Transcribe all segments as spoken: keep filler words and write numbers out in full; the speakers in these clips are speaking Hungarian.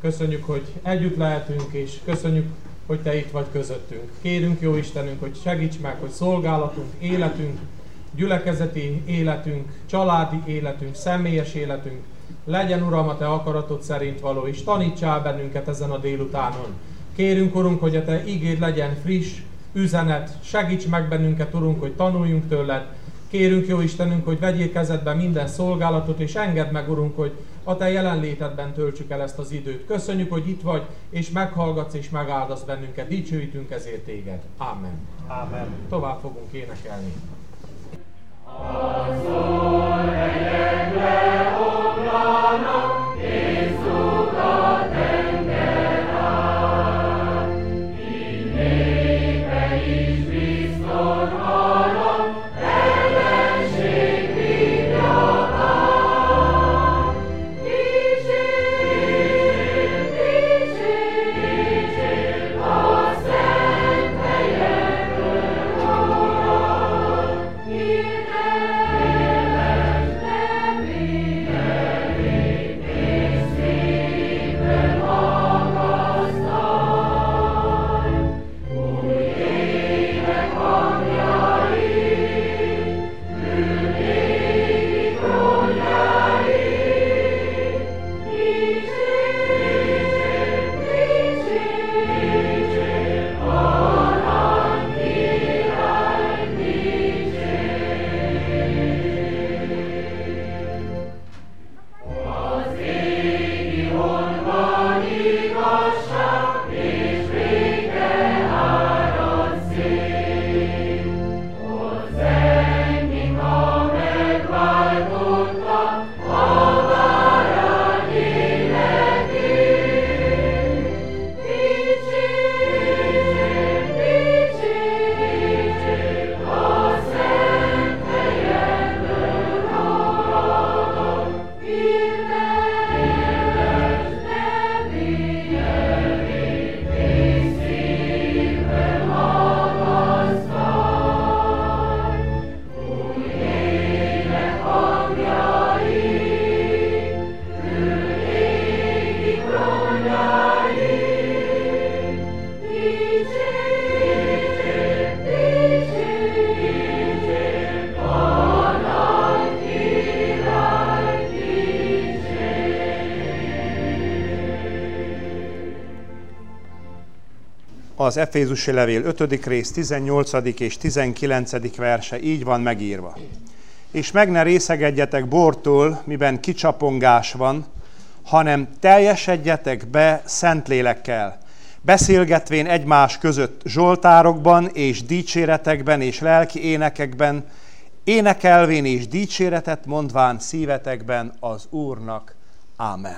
Köszönjük, hogy együtt lehetünk, és köszönjük, hogy Te itt vagy közöttünk. Kérünk, jó Istenünk, hogy segíts meg, hogy szolgálatunk, életünk, gyülekezeti életünk, családi életünk, személyes életünk legyen, Uram, a Te akaratod szerint való, és tanítsál bennünket ezen a délutánon. Kérünk, Urunk, hogy a Te igéd legyen friss üzenet, segíts meg bennünket, Urunk, hogy tanuljunk tőled. Kérünk, jó Istenünk, hogy vegyél kezedbe minden szolgálatot, és engedd meg, Urunk, hogy a Te jelenlétedben töltsük el ezt az időt. Köszönjük, hogy itt vagy, és meghallgatsz, és megáldasz bennünket. Dicsőítünk ezért Téged. Amen. Amen. Tovább fogunk énekelni. Azon helyekre omlanak, Jézuk a tenger át. Így népe is bizton halad, ellenség hívja át. Dicsérj, dicsérj, dicsérj a szent helyekről, Uram. Az Efézusi levél ötödik rész tizennyolcadik és tizenkilencedik verse így van megírva. És meg ne részegedjetek bortól, miben kicsapongás van, hanem teljesedjetek be Szentlélekkel, beszélgetvén egymás között zsoltárokban és dicséretekben és lelki énekekben, énekelvén és dicséretet mondván szívetekben az Úrnak. Ámen.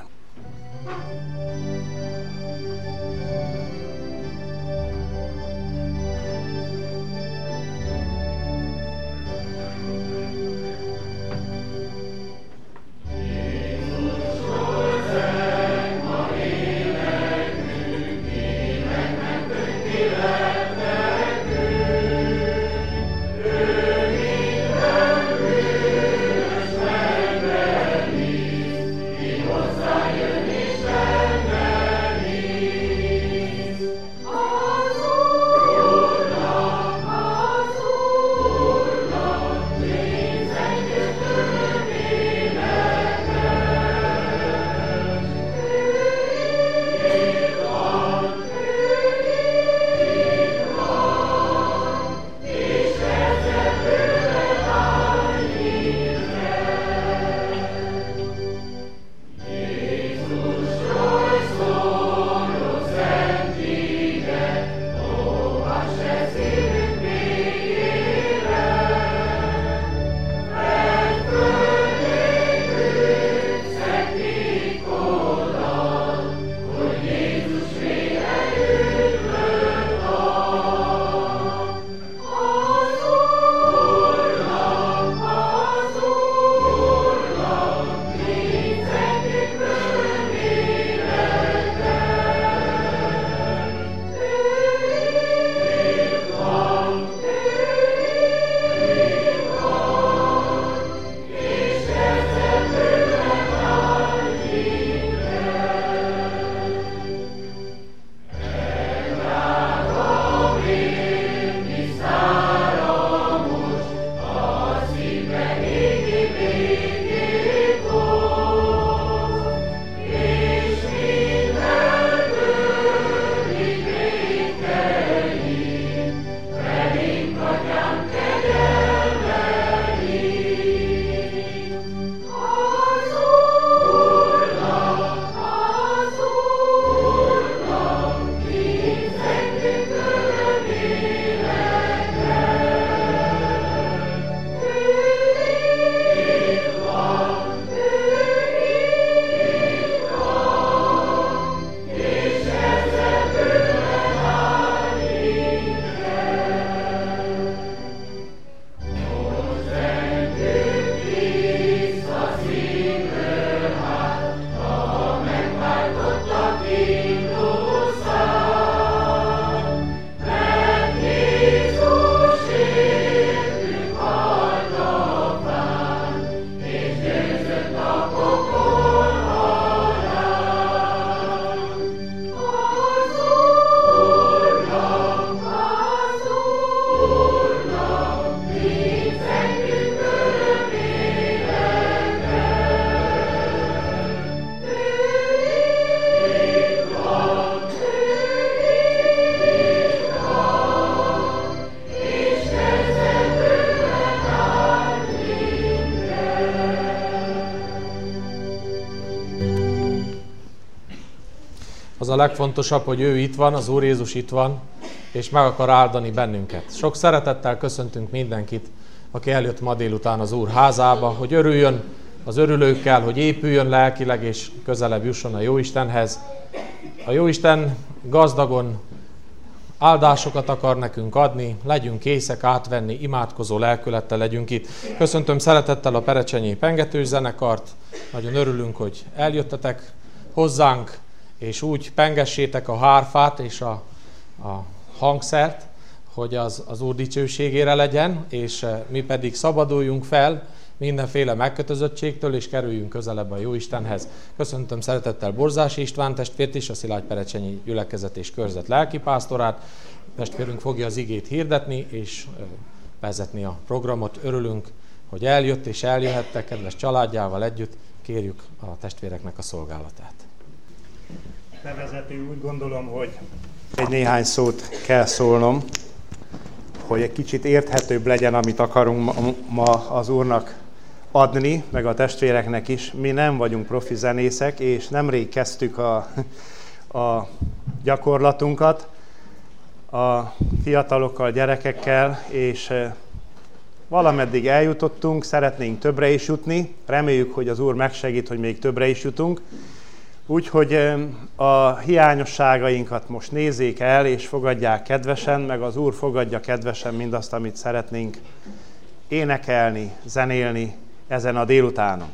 Hozzá Az a legfontosabb, hogy ő itt van, az Úr Jézus itt van, és meg akar áldani bennünket. Sok szeretettel köszöntünk mindenkit, aki eljött ma délután az Úr házába, hogy örüljön az örülőkkel, hogy épüljön lelkileg, és közelebb jusson a Jóistenhez. A Jóisten gazdagon áldásokat akar nekünk adni, legyünk készek átvenni, imádkozó lelkülettel legyünk itt. Köszöntöm szeretettel a Perecsenyi Pengetős zenekart, nagyon örülünk, hogy eljöttetek hozzánk, és úgy pengessétek a hárfát és a, a hangszert, hogy az, az Úr dicsőségére legyen, és mi pedig szabaduljunk fel mindenféle megkötözöttségtől, és kerüljünk közelebb a Jóistenhez. Köszöntöm szeretettel Borzási István testvért is, a Szilágy Perecsenyi gyülekezet és körzet lelkipásztorát. Testvérünk fogja az igét hirdetni, és vezetni a programot. Örülünk, hogy eljött és eljöhettek, kedves családjával együtt. Kérjük a testvéreknek a szolgálatát. Bevezető, úgy gondolom, hogy egy néhány szót kell szólnom, hogy egy kicsit érthetőbb legyen, amit akarunk ma az Úrnak adni, meg a testvéreknek is. Mi nem vagyunk profi zenészek, és nemrég kezdtük a, a gyakorlatunkat a fiatalokkal, gyerekekkel, és valameddig eljutottunk, szeretnénk többre is jutni. Reméljük, hogy az Úr megsegít, hogy még többre is jutunk. Úgyhogy a hiányosságainkat most nézzék el, és fogadják kedvesen, meg az Úr fogadja kedvesen mindazt, amit szeretnénk énekelni, zenélni ezen a délutánon.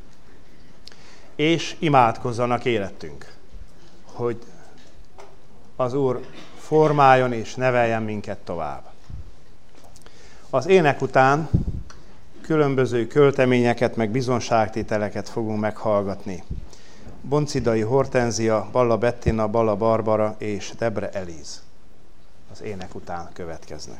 És imádkozzanak érettünk, hogy az Úr formáljon és neveljen minket tovább. Az ének után különböző költeményeket, meg bizonságtételeket fogunk meghallgatni. Boncidai Hortenzia, Balla Bettina, Balla Barbara és Debre Eliz az ének után következnek.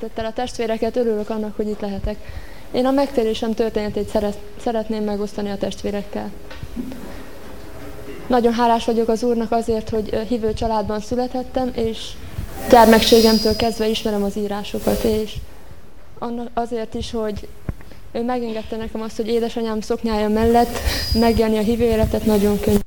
szeretettel a testvéreket, örülök annak, hogy itt lehetek. Én a megtérésem történetét szeret, szeretném megosztani a testvérekkel. Nagyon hálás vagyok az Úrnak azért, hogy hívő családban születhettem, és gyermekségemtől kezdve ismerem az írásokat, és azért is, hogy ő megengedte nekem azt, hogy édesanyám szoknyája mellett megélni a hívő életet, nagyon könnyű.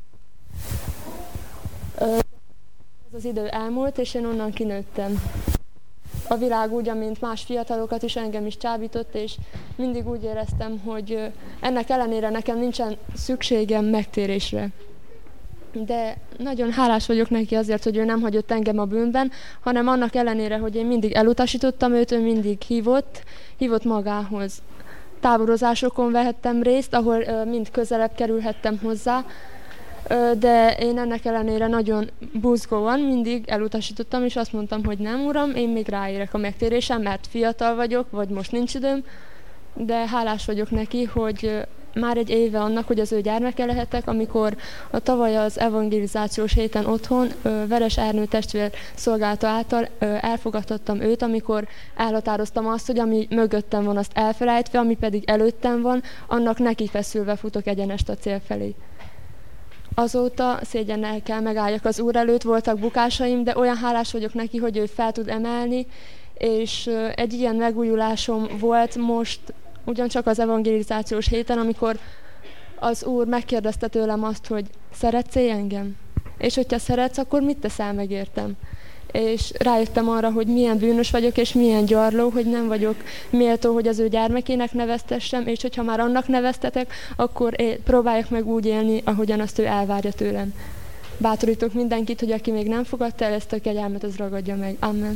Ez az idő elmúlt, és én onnan kinőttem. A világ úgy, amint más fiatalokat is, engem is csábított, és mindig úgy éreztem, hogy ennek ellenére nekem nincsen szükségem megtérésre. De nagyon hálás vagyok neki azért, hogy ő nem hagyott engem a bűnben, hanem annak ellenére, hogy én mindig elutasítottam őt, ő mindig hívott, hívott magához. Táborozásokon vehettem részt, ahol mind közelebb kerülhettem hozzá, de én ennek ellenére nagyon buzgóan mindig elutasítottam, és azt mondtam, hogy nem, Uram, én még ráérek a megtérésem, mert fiatal vagyok, vagy most nincs időm, de hálás vagyok neki, hogy már egy éve annak, hogy az ő gyermeke lehetek, amikor a tavaly az evangelizációs héten otthon Veres Ernő testvér szolgálata által elfogadtattam őt, amikor elhatároztam azt, hogy ami mögöttem van, azt elfelejtve, ami pedig előttem van, annak neki feszülve futok egyenest a cél felé. Azóta szégyennel kell megálljak az Úr előtt, voltak bukásaim, de olyan hálás vagyok neki, hogy ő fel tud emelni, és egy ilyen megújulásom volt most, ugyancsak az evangelizációs héten, amikor az Úr megkérdezte tőlem azt, hogy szeretsz engem? És hogyha szeretsz, akkor mit teszel meg értem? És rájöttem arra, hogy milyen bűnös vagyok, és milyen gyarló, hogy nem vagyok méltó, hogy az ő gyermekének neveztessem, és hogyha már annak neveztetek, akkor én próbáljak meg úgy élni, ahogyan azt ő elvárja tőlem. Bátorítok mindenkit, hogy aki még nem fogadta el ezt a kegyelmet, az ragadja meg. Amen.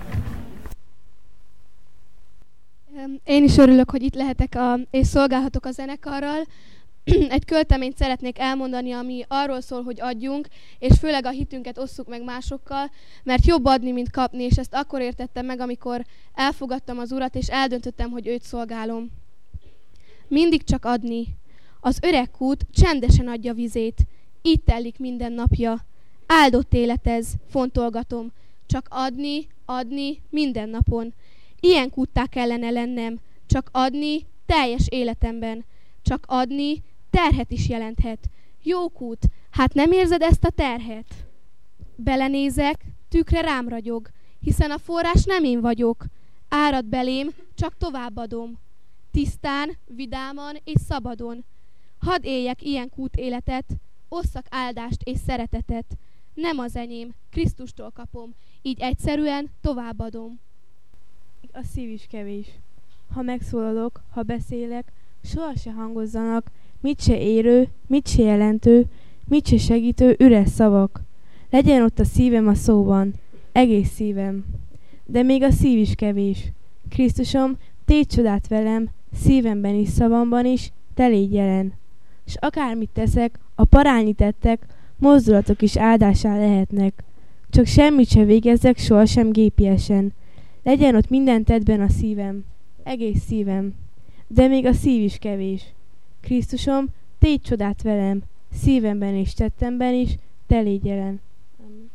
Én is örülök, hogy itt lehetek a, és szolgálhatok a zenekarral. Egy költeményt szeretnék elmondani, ami arról szól, hogy adjunk, és főleg a hitünket osszuk meg másokkal, mert jobb adni, mint kapni, és ezt akkor értettem meg, amikor elfogadtam az Urat, és eldöntöttem, hogy őt szolgálom. Mindig csak adni. Az öreg kút csendesen adja vizét, így telik minden napja. Áldott élet ez, fontolgatom. Csak adni, adni minden napon. Ilyen kúttá kellene lennem, csak adni teljes életemben. Csak adni terhet is jelenthet. Jó kút, hát nem érzed ezt a terhet? Belenézek, tükre rám ragyog, hiszen a forrás nem én vagyok. Árad belém, csak továbbadom. Tisztán, vidáman és szabadon. Hadd éljek ilyen kút életet, osszak áldást és szeretetet. Nem az enyém, Krisztustól kapom, így egyszerűen továbbadom. A szív is kevés. Ha megszólalok, ha beszélek, soha se hangozzanak, mit se érő, mit se jelentő, mit se segítő üres szavak. Legyen ott a szívem a szóban, egész szívem. De még a szív is kevés. Krisztusom, tégy csodát velem, szívemben is, szavamban is, te légy jelen. S akármit teszek, a parányi tettek, mozdulatok is áldásá lehetnek. Csak semmit se végezzek sohasem gépiesen. Legyen ott minden tettben a szívem, egész szívem. De még a szív is kevés. Krisztusom, tégy csodát velem, szívemben és tettemben is, te légy jelen. Amen.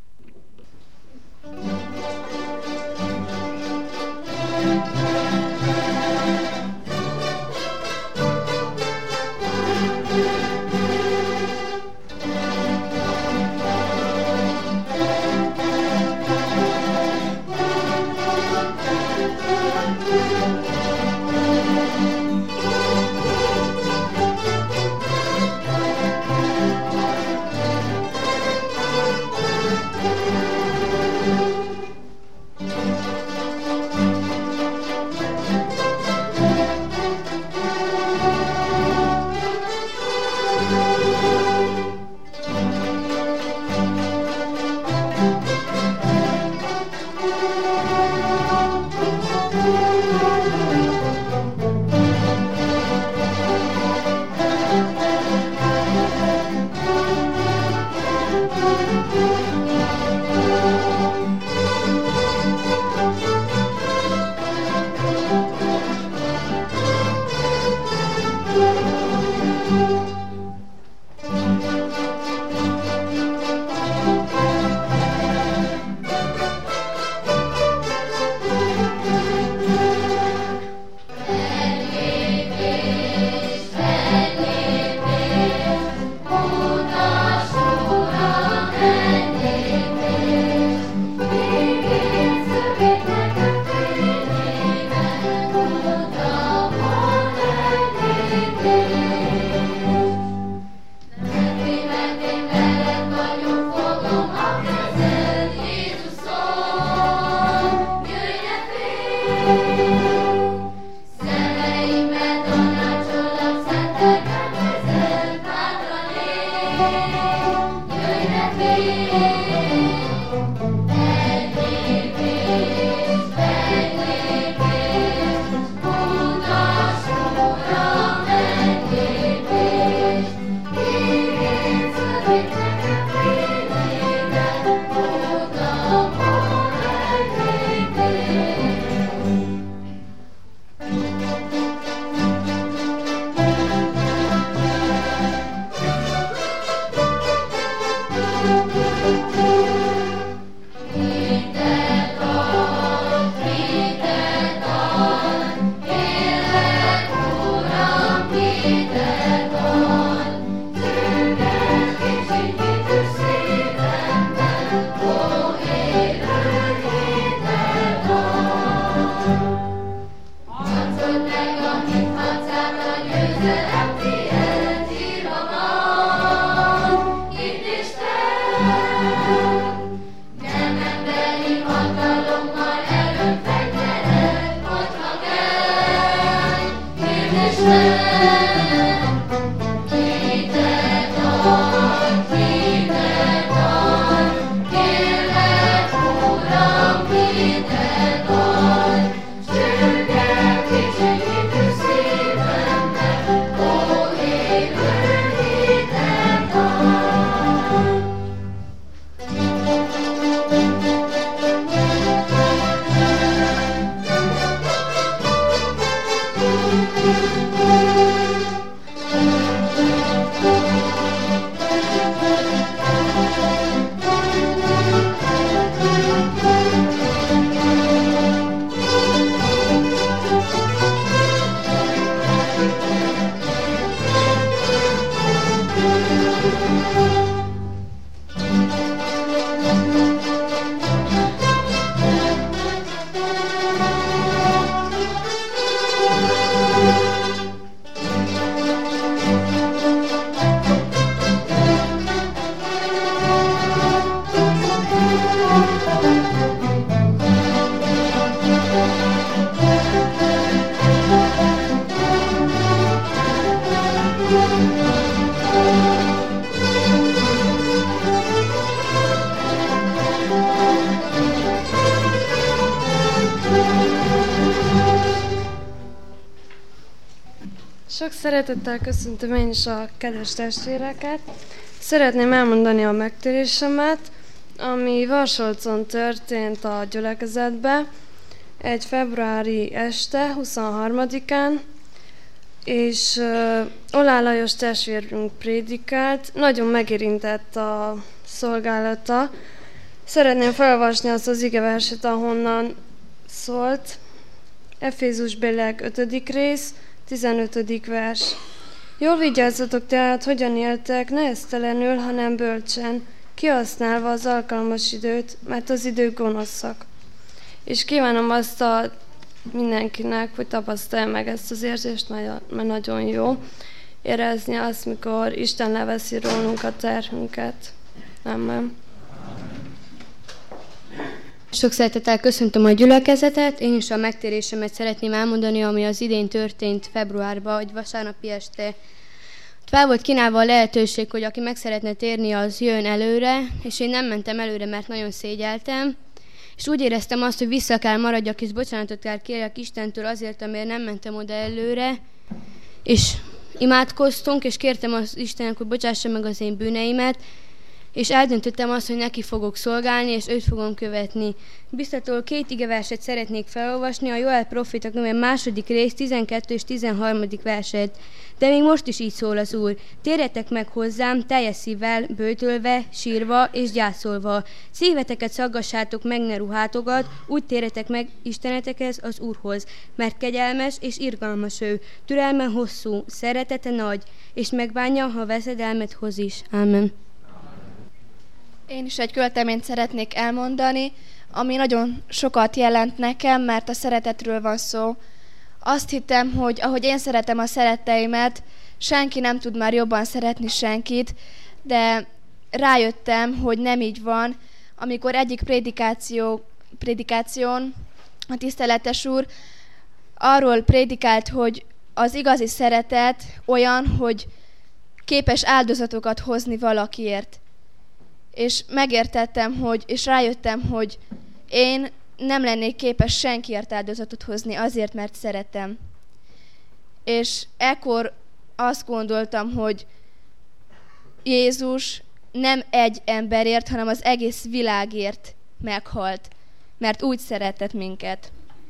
Sok szeretettel köszöntöm én is a kedves testvéreket. Szeretném elmondani a megtérésemet, ami Varsolcon történt a gyülekezetbe egy februári este, huszonharmadikán, és uh, Olá Lajos testvérünk prédikált, nagyon megérintett a szolgálata. Szeretném felolvasni azt az igeverset, ahonnan szólt. Efézusbeliek ötödik rész, tizenötödik vers. Jól vigyázzatok tehát, hogyan éltek, ne esztelenül, hanem bölcsen, kihasználva az alkalmas időt, mert az idők gonoszak. És kívánom azt a mindenkinek, hogy tapasztalja meg ezt az érzést, mert nagyon jó érezni azt, mikor Isten leveszi rólunk a terhünket. Amen. Sok szeretettel köszöntöm a gyülekezetet, én is a megtérésemet szeretném elmondani, ami az idén történt februárban, egy vasárnapi este. Fel volt kínálva a lehetőség, hogy aki meg szeretne térni, az jön előre, és én nem mentem előre, mert nagyon szégyeltem, és úgy éreztem azt, hogy vissza kell maradjak, és bocsánatot kell kérjek Istentől azért, amiért nem mentem oda előre, és imádkoztunk, és kértem az Istennek, hogy bocsássa meg az én bűneimet, és eldöntöttem azt, hogy neki fogok szolgálni, és őt fogom követni. Biztatól két igeverset szeretnék felolvasni, a Joel próféta könyve második rész, tizenkettő és tizenharmadik verset. De még most is így szól az Úr. Térjetek meg hozzám, teljes szívvel, böjtölve, sírva és gyászolva. Szíveteket szaggassátok meg, ne ruhátogat, úgy térjetek meg Istenetekhez, az Úrhoz. Mert kegyelmes és irgalmas ő, türelme hosszú, szeretete nagy, és megbánja, ha veszedelmet hoz is. Ámen. Én is egy költeményt szeretnék elmondani, ami nagyon sokat jelent nekem, mert a szeretetről van szó. Azt hittem, hogy ahogy én szeretem a szeretteimet, senki nem tud már jobban szeretni senkit, de rájöttem, hogy nem így van, amikor egyik prédikáció, prédikáción a tiszteletes úr arról prédikált, hogy az igazi szeretet olyan, hogy képes áldozatokat hozni valakiért. És megértettem, hogy, és rájöttem, hogy én nem lennék képes senkiért áldozatot hozni azért, mert szeretem. És ekkor azt gondoltam, hogy Jézus nem egy emberért, hanem az egész világért meghalt, mert úgy szeretett minket.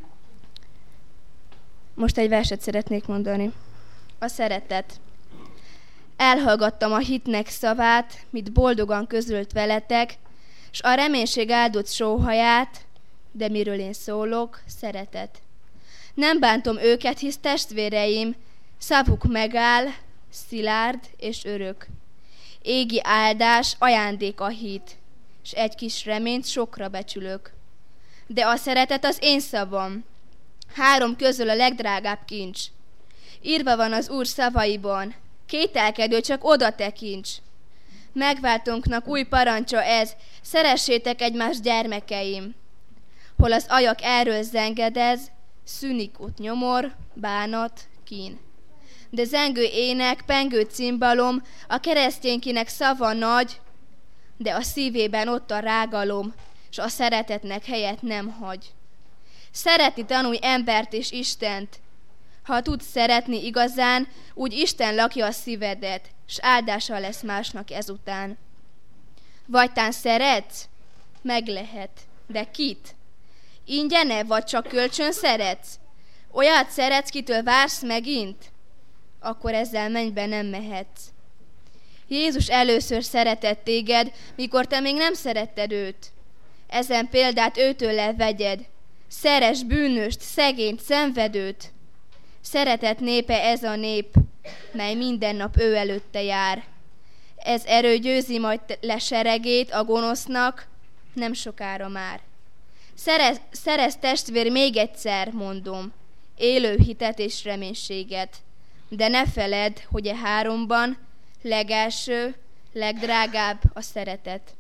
Most egy verset szeretnék mondani. A szeretet. Elhallgattam a hitnek szavát, mit boldogan közölt veletek, s a reménység áldott sóhaját, de miről én szólok, szeretet. Nem bántom őket, hisz testvéreim, szavuk megáll, szilárd és örök. Égi áldás, ajándék a hit, s egy kis reményt sokra becsülök. De a szeretet az én szavam, három közül a legdrágább kincs. Írva van az Úr szavaiban, kételkedő, csak oda tekints. Megváltónknak új parancsa ez, szeressétek egymást, gyermekeim. Hol az ajak erről zengedez, szűnik ott nyomor, bánat, kín. De zengő ének, pengő cimbalom, a kereszténykinek szava nagy, de a szívében ott a rágalom, s a szeretetnek helyet nem hagy. Szeretni tanulj embert és Istent. Ha tudsz szeretni igazán, úgy Isten lakja a szívedet, s áldása lesz másnak ezután. Vagy tán szeretsz? Meg lehet. De kit? Ingyene, vagy csak kölcsön szeretsz? Olyat szeretsz, kitől vársz megint? Akkor ezzel mennybe nem mehetsz. Jézus először szeretett téged, mikor te még nem szeretted őt. Ezen példát őtől vegyed. Szeress bűnöst, szegényt, szenvedőt. Szeretett népe ez a nép, mely minden nap ő előtte jár. Ez erő győzi majd le seregét a gonosznak, nem sokára már. Szerez, szerez testvér, még egyszer mondom, élő hitet és reménységet. De ne feledd, hogy e háromban legelső, legdrágább a szeretet.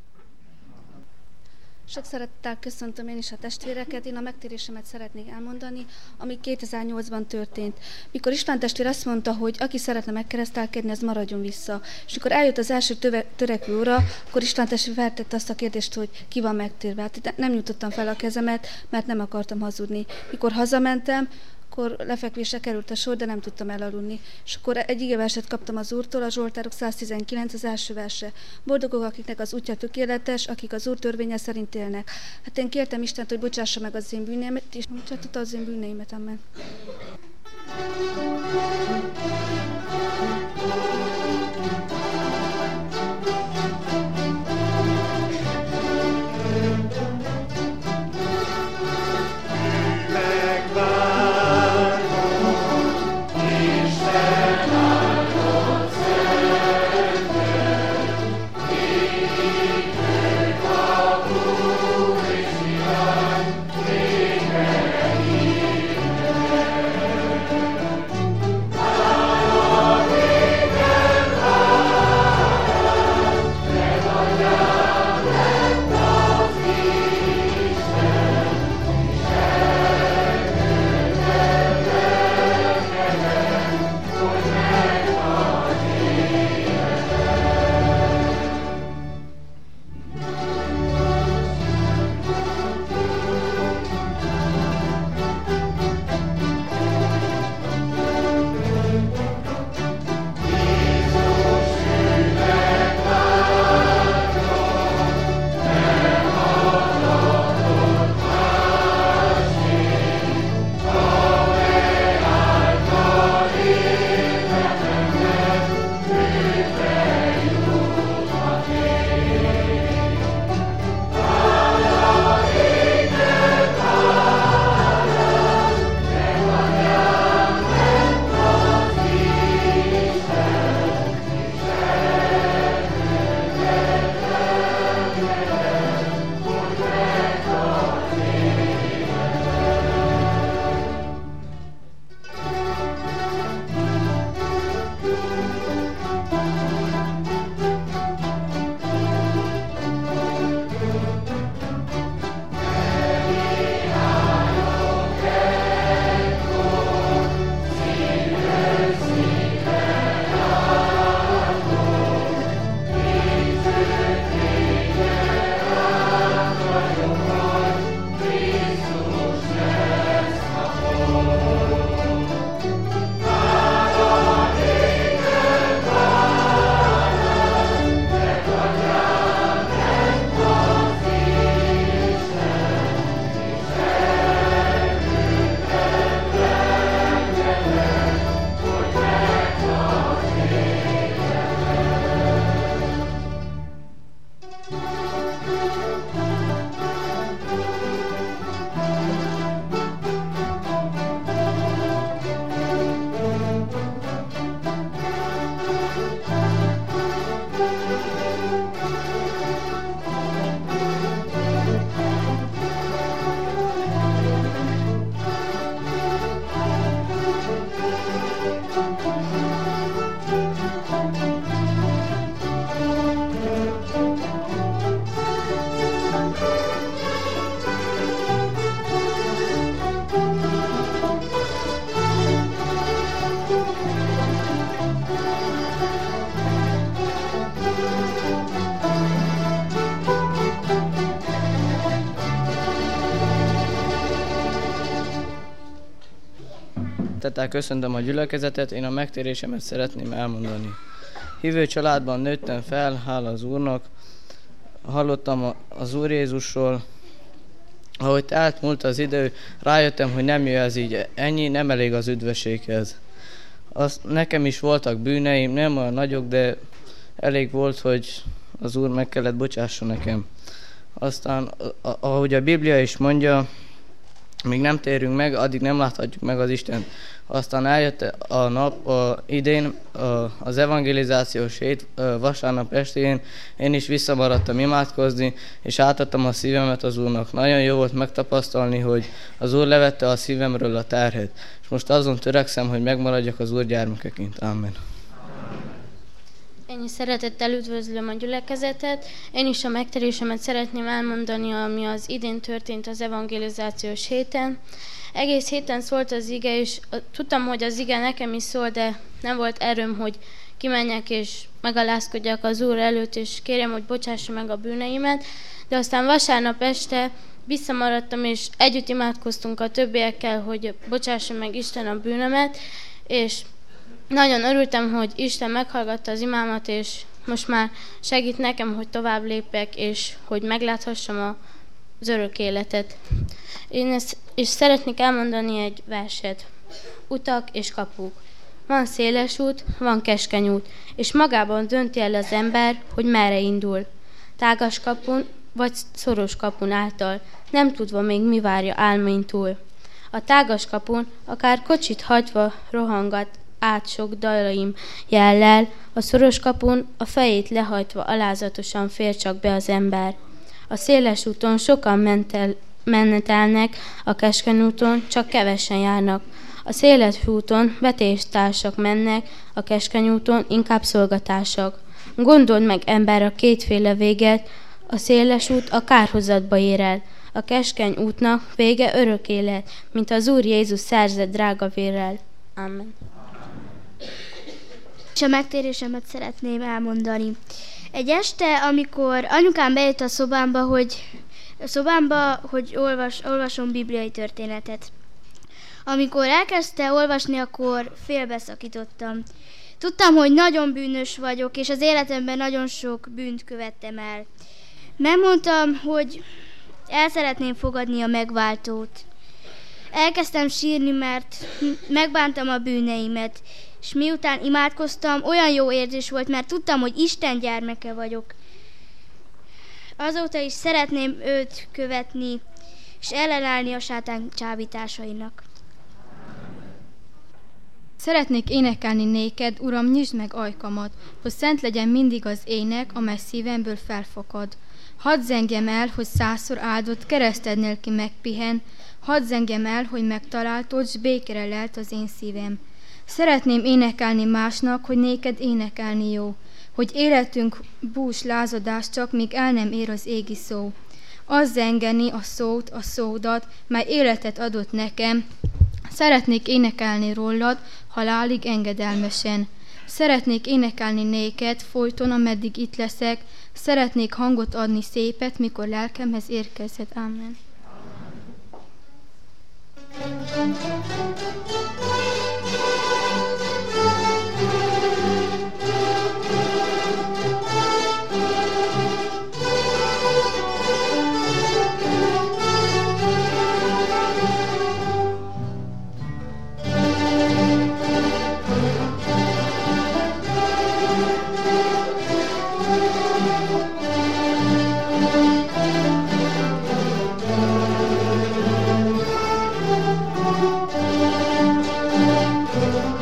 Sok szeretettel köszöntöm én is a testvéreket, én a megtérésemet szeretnék elmondani, ami kétezer-nyolcban történt. Mikor István testvér azt mondta, hogy aki szeretne megkeresztelkedni, az maradjon vissza. És mikor eljött az első töve, törekvő óra, akkor István testvér feltette azt a kérdést, hogy ki van megtérve. Hát nem nyújtottam fel a kezemet, mert nem akartam hazudni. Mikor hazamentem, akkor lefekvésre került a sor, de nem tudtam elaludni. És akkor egy igeverset kaptam az Úrtól, a Zsoltárok száz tizenkilenc, az első verse. Boldogok, akiknek az útja tökéletes, akik az Úr törvénye szerint élnek. Hát én kértem Istent, hogy bocsássa meg az én bűneimet, és bocsátotta az én bűneimet, amen. Szeretettel köszöntöm a gyülekezetet, én a megtérésemet szeretném elmondani. Hívő családban nőttem fel, hála az Úrnak, hallottam az Úr Jézusról, ahogy elmúlt az idő, rájöttem, hogy nem jöjj ez így, ennyi nem elég az üdvösséghez. Az, nekem is voltak bűneim, nem olyan nagyok, de elég volt, hogy az Úr meg kellett bocsássa nekem. Aztán, ahogy a Biblia is mondja, míg nem térünk meg, addig nem láthatjuk meg az Istent. Aztán eljött a nap, a, idén a, az evangelizációs hét, a vasárnap estén, én is visszamaradtam imádkozni, és átadtam a szívemet az Úrnak. Nagyon jó volt megtapasztalni, hogy az Úr levette a szívemről a terhet. És most azon törekszem, hogy megmaradjak az Úr gyermekeként. Amen. Én is szeretettel üdvözlöm a gyülekezetet. Én is a megtérésemet szeretném elmondani, ami az idén történt az evangelizációs héten. Egész héten szólt az ige, és tudtam, hogy az ige nekem is szól, de nem volt erőm, hogy kimenjek és megalázkodjak az Úr előtt, és kérjem, hogy bocsássa meg a bűneimet. De aztán vasárnap este visszamaradtam, és együtt imádkoztunk a többiekkel, hogy bocsássa meg Isten a bűnömet, és nagyon örültem, hogy Isten meghallgatta az imámat, és most már segít nekem, hogy tovább lépek, és hogy megláthassam az örök életet. Én ezt, és szeretnék elmondani egy verset. Utak és kapuk. Van széles út, van keskeny út, és magában dönti el az ember, hogy merre indul. Tágas kapun vagy szoros kapun által, nem tudva még mi várja álmain túl. A tágas kapun akár kocsit hagyva rohangat át sok dalaim jellel, a szoros kapun a fejét lehajtva alázatosan fér csak be az ember. A széles úton sokan mentel, menetelnek, a keskeny úton csak kevesen járnak. A széles úton vetéstársak mennek, a keskeny úton inkább szolgatársak. Gondold meg, ember, a kétféle véget, a széles út a kárhozatba ér el. A keskeny útnak vége örök élet, mint az Úr Jézus szerzett drága vérrel. Amen. És a megtérésemet szeretném elmondani. Egy este, amikor anyukám bejött a szobámba, hogy, a szobámba, hogy olvas, olvasom bibliai történetet. Amikor elkezdte olvasni, akkor félbeszakítottam. Tudtam, hogy nagyon bűnös vagyok, és az életemben nagyon sok bűnt követtem el. Megmondtam, hogy el szeretném fogadni a megváltót. Elkezdtem sírni, mert megbántam a bűneimet, és miután imádkoztam, olyan jó érzés volt, mert tudtam, hogy Isten gyermeke vagyok. Azóta is szeretném őt követni, és ellenállni a sátán csábításainak. Szeretnék énekelni néked, Uram, nyisd meg ajkamat, hogy szent legyen mindig az ének, amely szívemből felfakad. Hadd zengjem el, hogy százszor áldott, keresztednél ki megpihen, hadd zengjem el, hogy megtaláltod, s békére lelt az én szívem. Szeretném énekelni másnak, hogy néked énekelni jó, hogy életünk bús lázadás csak, míg el nem ér az égi szó. Az zengeni a szót, a szódat, mely életet adott nekem. Szeretnék énekelni rólad, halálig engedelmesen. Szeretnék énekelni néked, folyton, ameddig itt leszek. Szeretnék hangot adni szépet, mikor lelkemhez érkezhet. Amen. Thank you.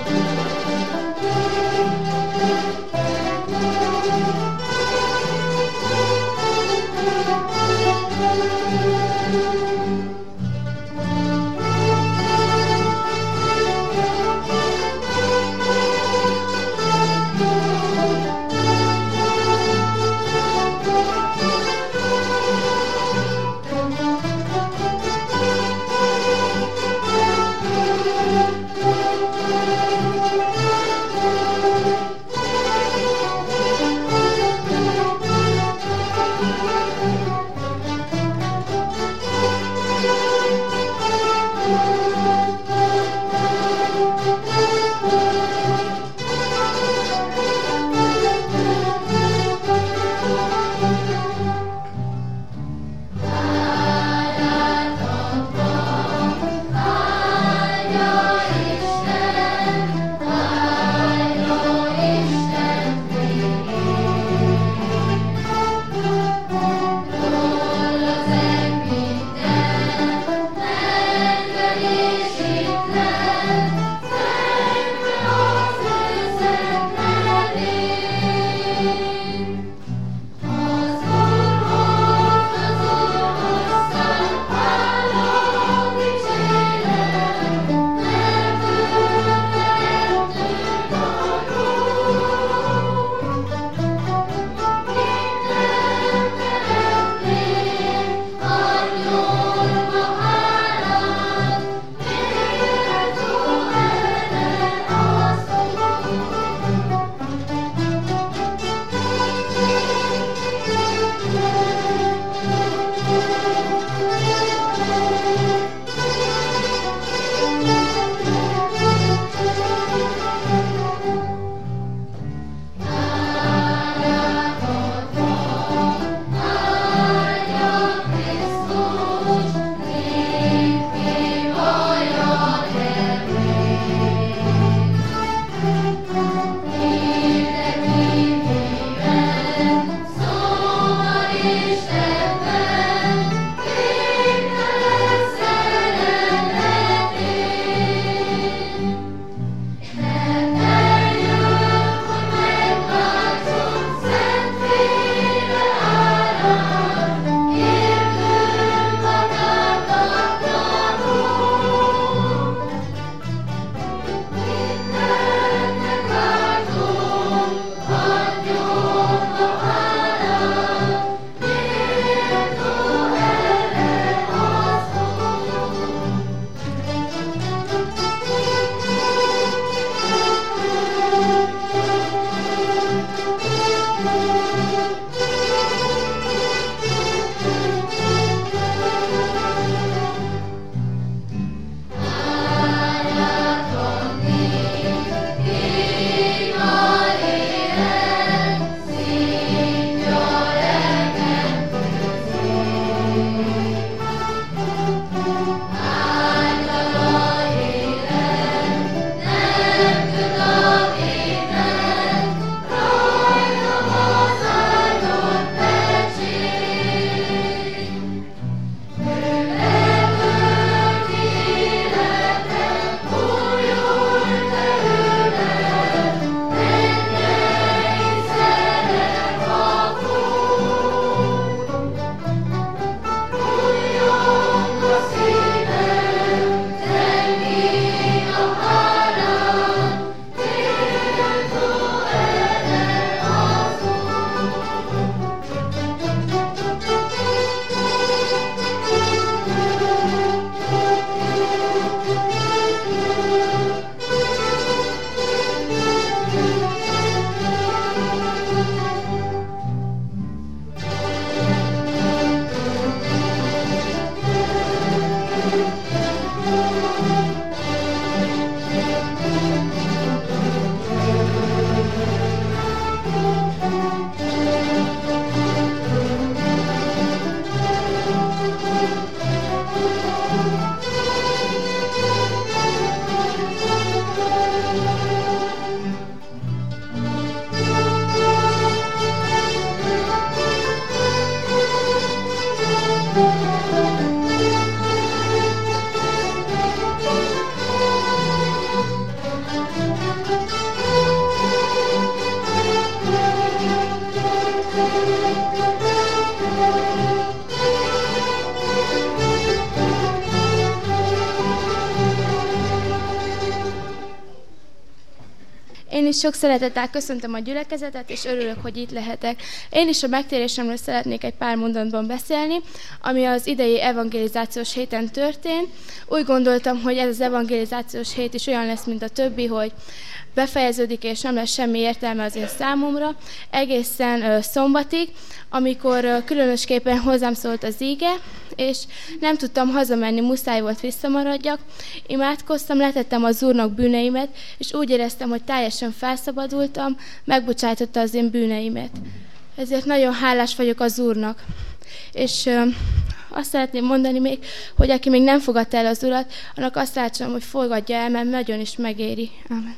is sok szeretettel köszöntöm a gyülekezetet, és örülök, hogy itt lehetek. Én is a megtérésemről szeretnék egy pár mondatban beszélni, ami az idei evangelizációs héten történt. Úgy gondoltam, hogy ez az evangelizációs hét is olyan lesz, mint a többi, hogy befejeződik, és nem lesz semmi értelme az én számomra, egészen ö, szombatig, amikor ö, különösképpen hozzám szólt az íge, és nem tudtam hazamenni, muszáj volt visszamaradjak. Imádkoztam, letettem az Úrnak bűneimet, és úgy éreztem, hogy teljesen felszabadultam, megbocsájtotta az én bűneimet. Ezért nagyon hálás vagyok az Úrnak. És ö, azt szeretném mondani még, hogy aki még nem fogadta el az Urat, annak azt látszom, hogy fogadja el, mert nagyon is megéri. Amen.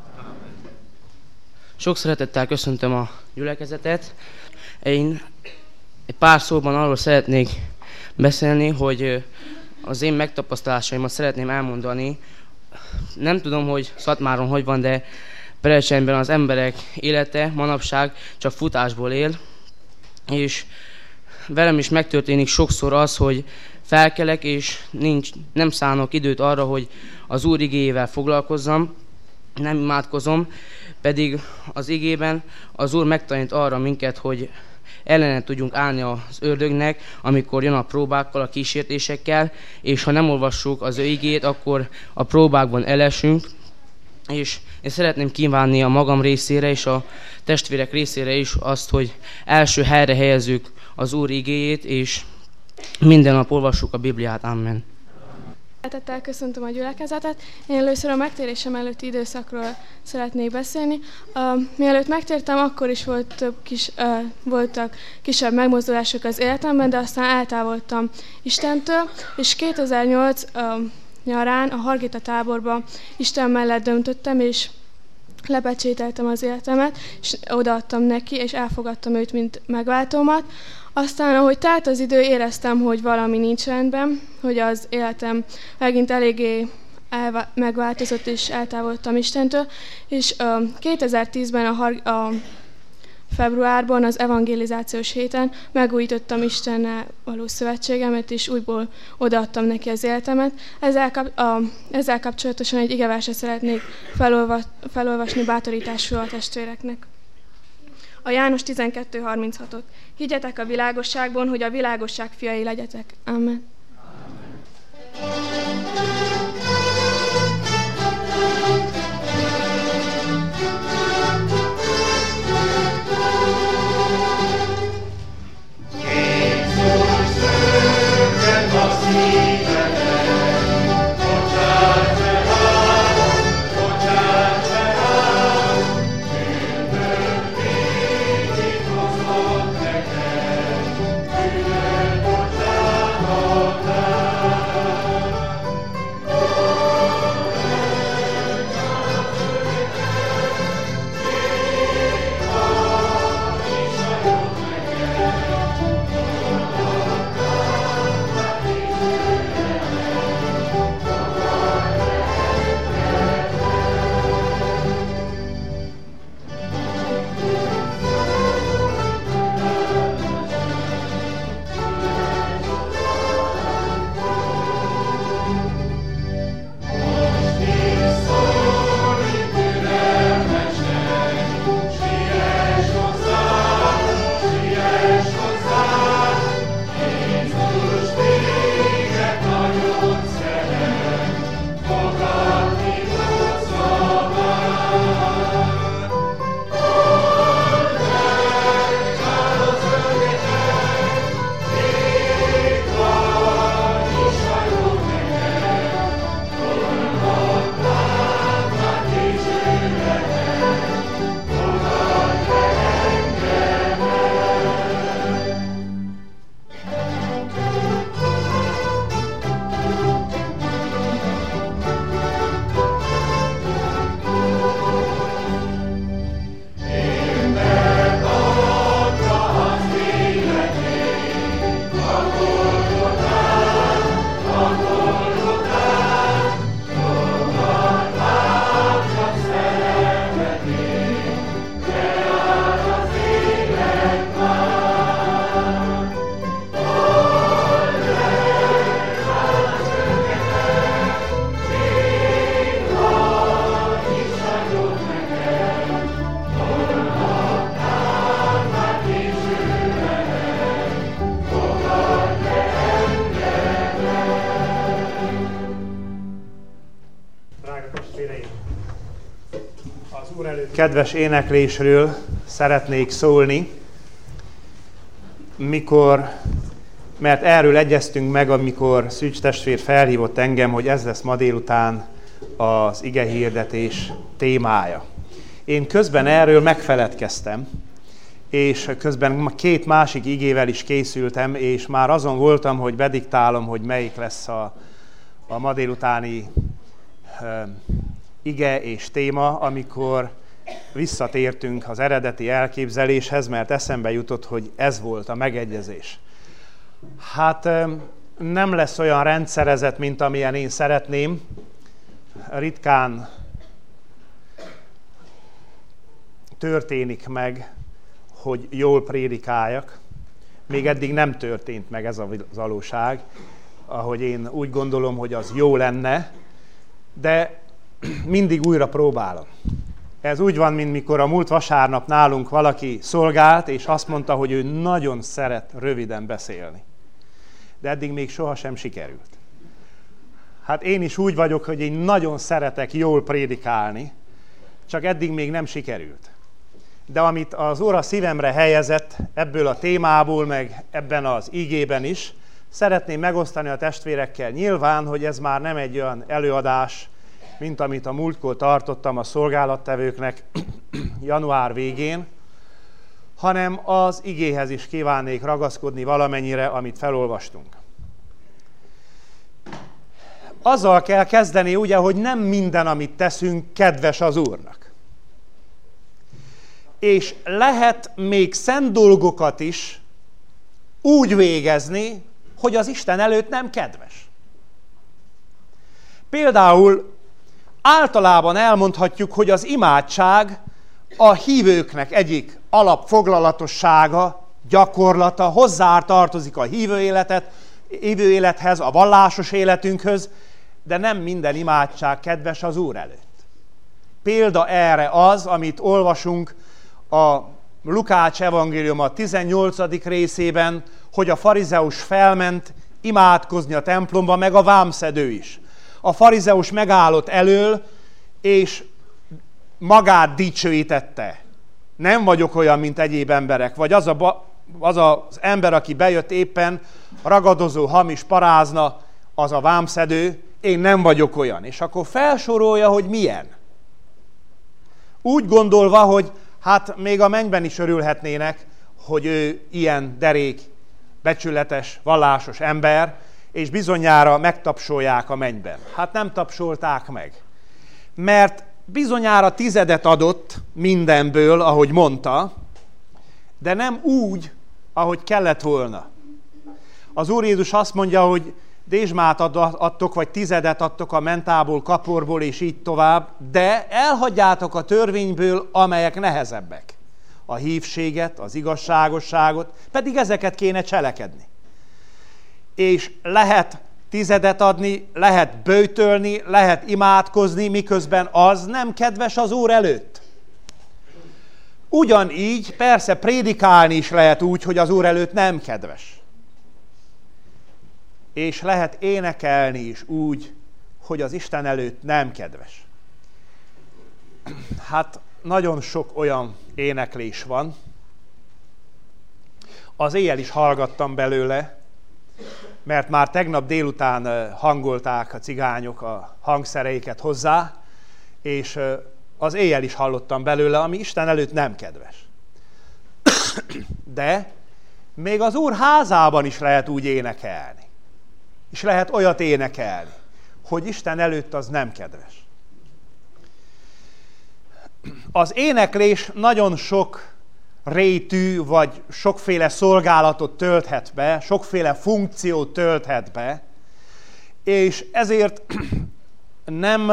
Sok szeretettel köszöntöm a gyülekezetet. Én egy pár szóban arról szeretnék beszélni, hogy az én megtapasztalásaimat szeretném elmondani. Nem tudom, hogy Szatmáron hogy van, de Perecsenben az emberek élete manapság csak futásból él, és velem is megtörténik sokszor az, hogy felkelek, és nincs, nem szánok időt arra, hogy az Úr igéjével foglalkozzam, nem imádkozom, pedig az igében az Úr megtanít arra minket, hogy ellene tudjunk állni az ördögnek, amikor jön a próbákkal, a kísértésekkel, és ha nem olvassuk az ő igét, akkor a próbákban elesünk, és én szeretném kívánni a magam részére és a testvérek részére is azt, hogy első helyre helyezzük az Úr igéjét, és minden nap olvassuk a Bibliát. Amen. Szeretettel köszöntöm a gyülekezetet. Én először a megtérésem előtti időszakról szeretnék beszélni. Uh, mielőtt megtértem, akkor is volt több kis, uh, voltak kisebb megmozdulások az életemben, de aztán eltávolodtam Istentől, és kétezer-nyolc uh, nyarán a Hargita táborban Isten mellett döntöttem, és lepecsételtem az életemet, és odaadtam neki, és elfogadtam őt, mint megváltómat. Aztán, ahogy telt az idő, éreztem, hogy valami nincs rendben, hogy az életem megint eléggé elvá- megváltozott, és eltávolodtam Istentől, és uh, kétezer-tízben a, har- a februárban, az evangelizációs héten megújítottam Istennel való szövetségemet, és újból odaadtam neki az életemet. Ezzel, kap- a, ezzel kapcsolatosan egy igeverset szeretnék felolva- felolvasni bátorításul a testvéreknek. A János tizenkettő harminchatot. Higgyetek a világosságban, hogy a világosság fiai legyetek. Amen. kedves éneklésről szeretnék szólni, mikor, mert erről egyeztünk meg, amikor Szűcs testvér felhívott engem, hogy ez lesz ma délután az igehirdetés témája. Én közben erről megfeledkeztem, és közben két másik igével is készültem, és már azon voltam, hogy bediktálom, hogy melyik lesz a, a ma délutáni e, ige és téma, amikor visszatértünk az eredeti elképzeléshez, mert eszembe jutott, hogy ez volt a megegyezés. Hát nem lesz olyan rendszerezett, mint amilyen én szeretném. Ritkán történik meg, hogy jól prédikáljak. Még eddig nem történt meg ez a valóság, ahogy én úgy gondolom, hogy az jó lenne, de mindig újra próbálom. Ez úgy van, mint mikor a múlt vasárnap nálunk valaki szolgált, és azt mondta, hogy ő nagyon szeret röviden beszélni. De eddig még sohasem sikerült. Hát én is úgy vagyok, hogy én nagyon szeretek jól prédikálni, csak eddig még nem sikerült. De amit az Úr a szívemre helyezett ebből a témából, meg ebben az igében is, szeretném megosztani a testvérekkel. Nyilván, hogy ez már nem egy olyan előadás, mint amit a múltkor tartottam a szolgálattevőknek január végén, hanem az igéhez is kívánnék ragaszkodni valamennyire, amit felolvastunk. Azzal kell kezdeni, ugye, hogy nem minden, amit teszünk, kedves az Úrnak. És lehet még szent dolgokat is úgy végezni, hogy az Isten előtt nem kedves. Például általában elmondhatjuk, hogy az imádság a hívőknek egyik alapfoglalatossága, gyakorlata, hozzá tartozik a hívő életet, hívő élethez, a vallásos életünkhöz, de nem minden imádság kedves az Úr előtt. Példa erre az, amit olvasunk a Lukács evangéliuma tizennyolcadik részében, hogy a farizeus felment imádkozni a templomba, meg a vámszedő is. A farizeus megállott elől, és magát dicsőítette. Nem vagyok olyan, mint egyéb emberek. Vagy az, a, az az ember, aki bejött éppen, ragadozó, hamis parázna, az a vámszedő, én nem vagyok olyan. És akkor felsorolja, hogy milyen. Úgy gondolva, hogy hát még a mennyben is örülhetnének, hogy ő ilyen derék, becsületes, vallásos ember, és bizonyára megtapsolják a mennyben. Hát nem tapsolták meg. Mert bizonyára tizedet adott mindenből, ahogy mondta, de nem úgy, ahogy kellett volna. Az Úr Jézus azt mondja, hogy dézsmát adtok, vagy tizedet adtok a mentából, kaporból, és így tovább, de elhagyjátok a törvényből, amelyek nehezebbek. A hívséget, az igazságosságot, pedig ezeket kéne cselekedni. És lehet tizedet adni, lehet böjtölni, lehet imádkozni, miközben az nem kedves az Úr előtt. Ugyanígy persze prédikálni is lehet úgy, hogy az Úr előtt nem kedves. És lehet énekelni is úgy, hogy az Isten előtt nem kedves. Hát nagyon sok olyan éneklés van. Az éjjel is hallgattam belőle, mert már tegnap délután hangolták a cigányok a hangszereiket hozzá, és az éjjel is hallottam belőle, ami Isten előtt nem kedves. De még az Úr házában is lehet úgy énekelni. És lehet olyat énekelni, hogy Isten előtt az nem kedves. Az éneklés nagyon sok rétű, vagy sokféle szolgálatot tölthet be, sokféle funkciót tölthet be, és ezért nem,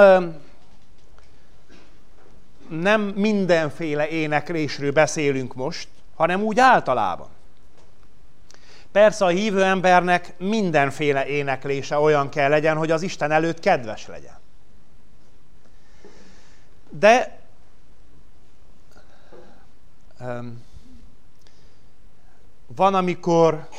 nem mindenféle éneklésről beszélünk most, hanem úgy általában. Persze a hívő embernek mindenféle éneklése olyan kell legyen, hogy az Isten előtt kedves legyen. De um, van, amikor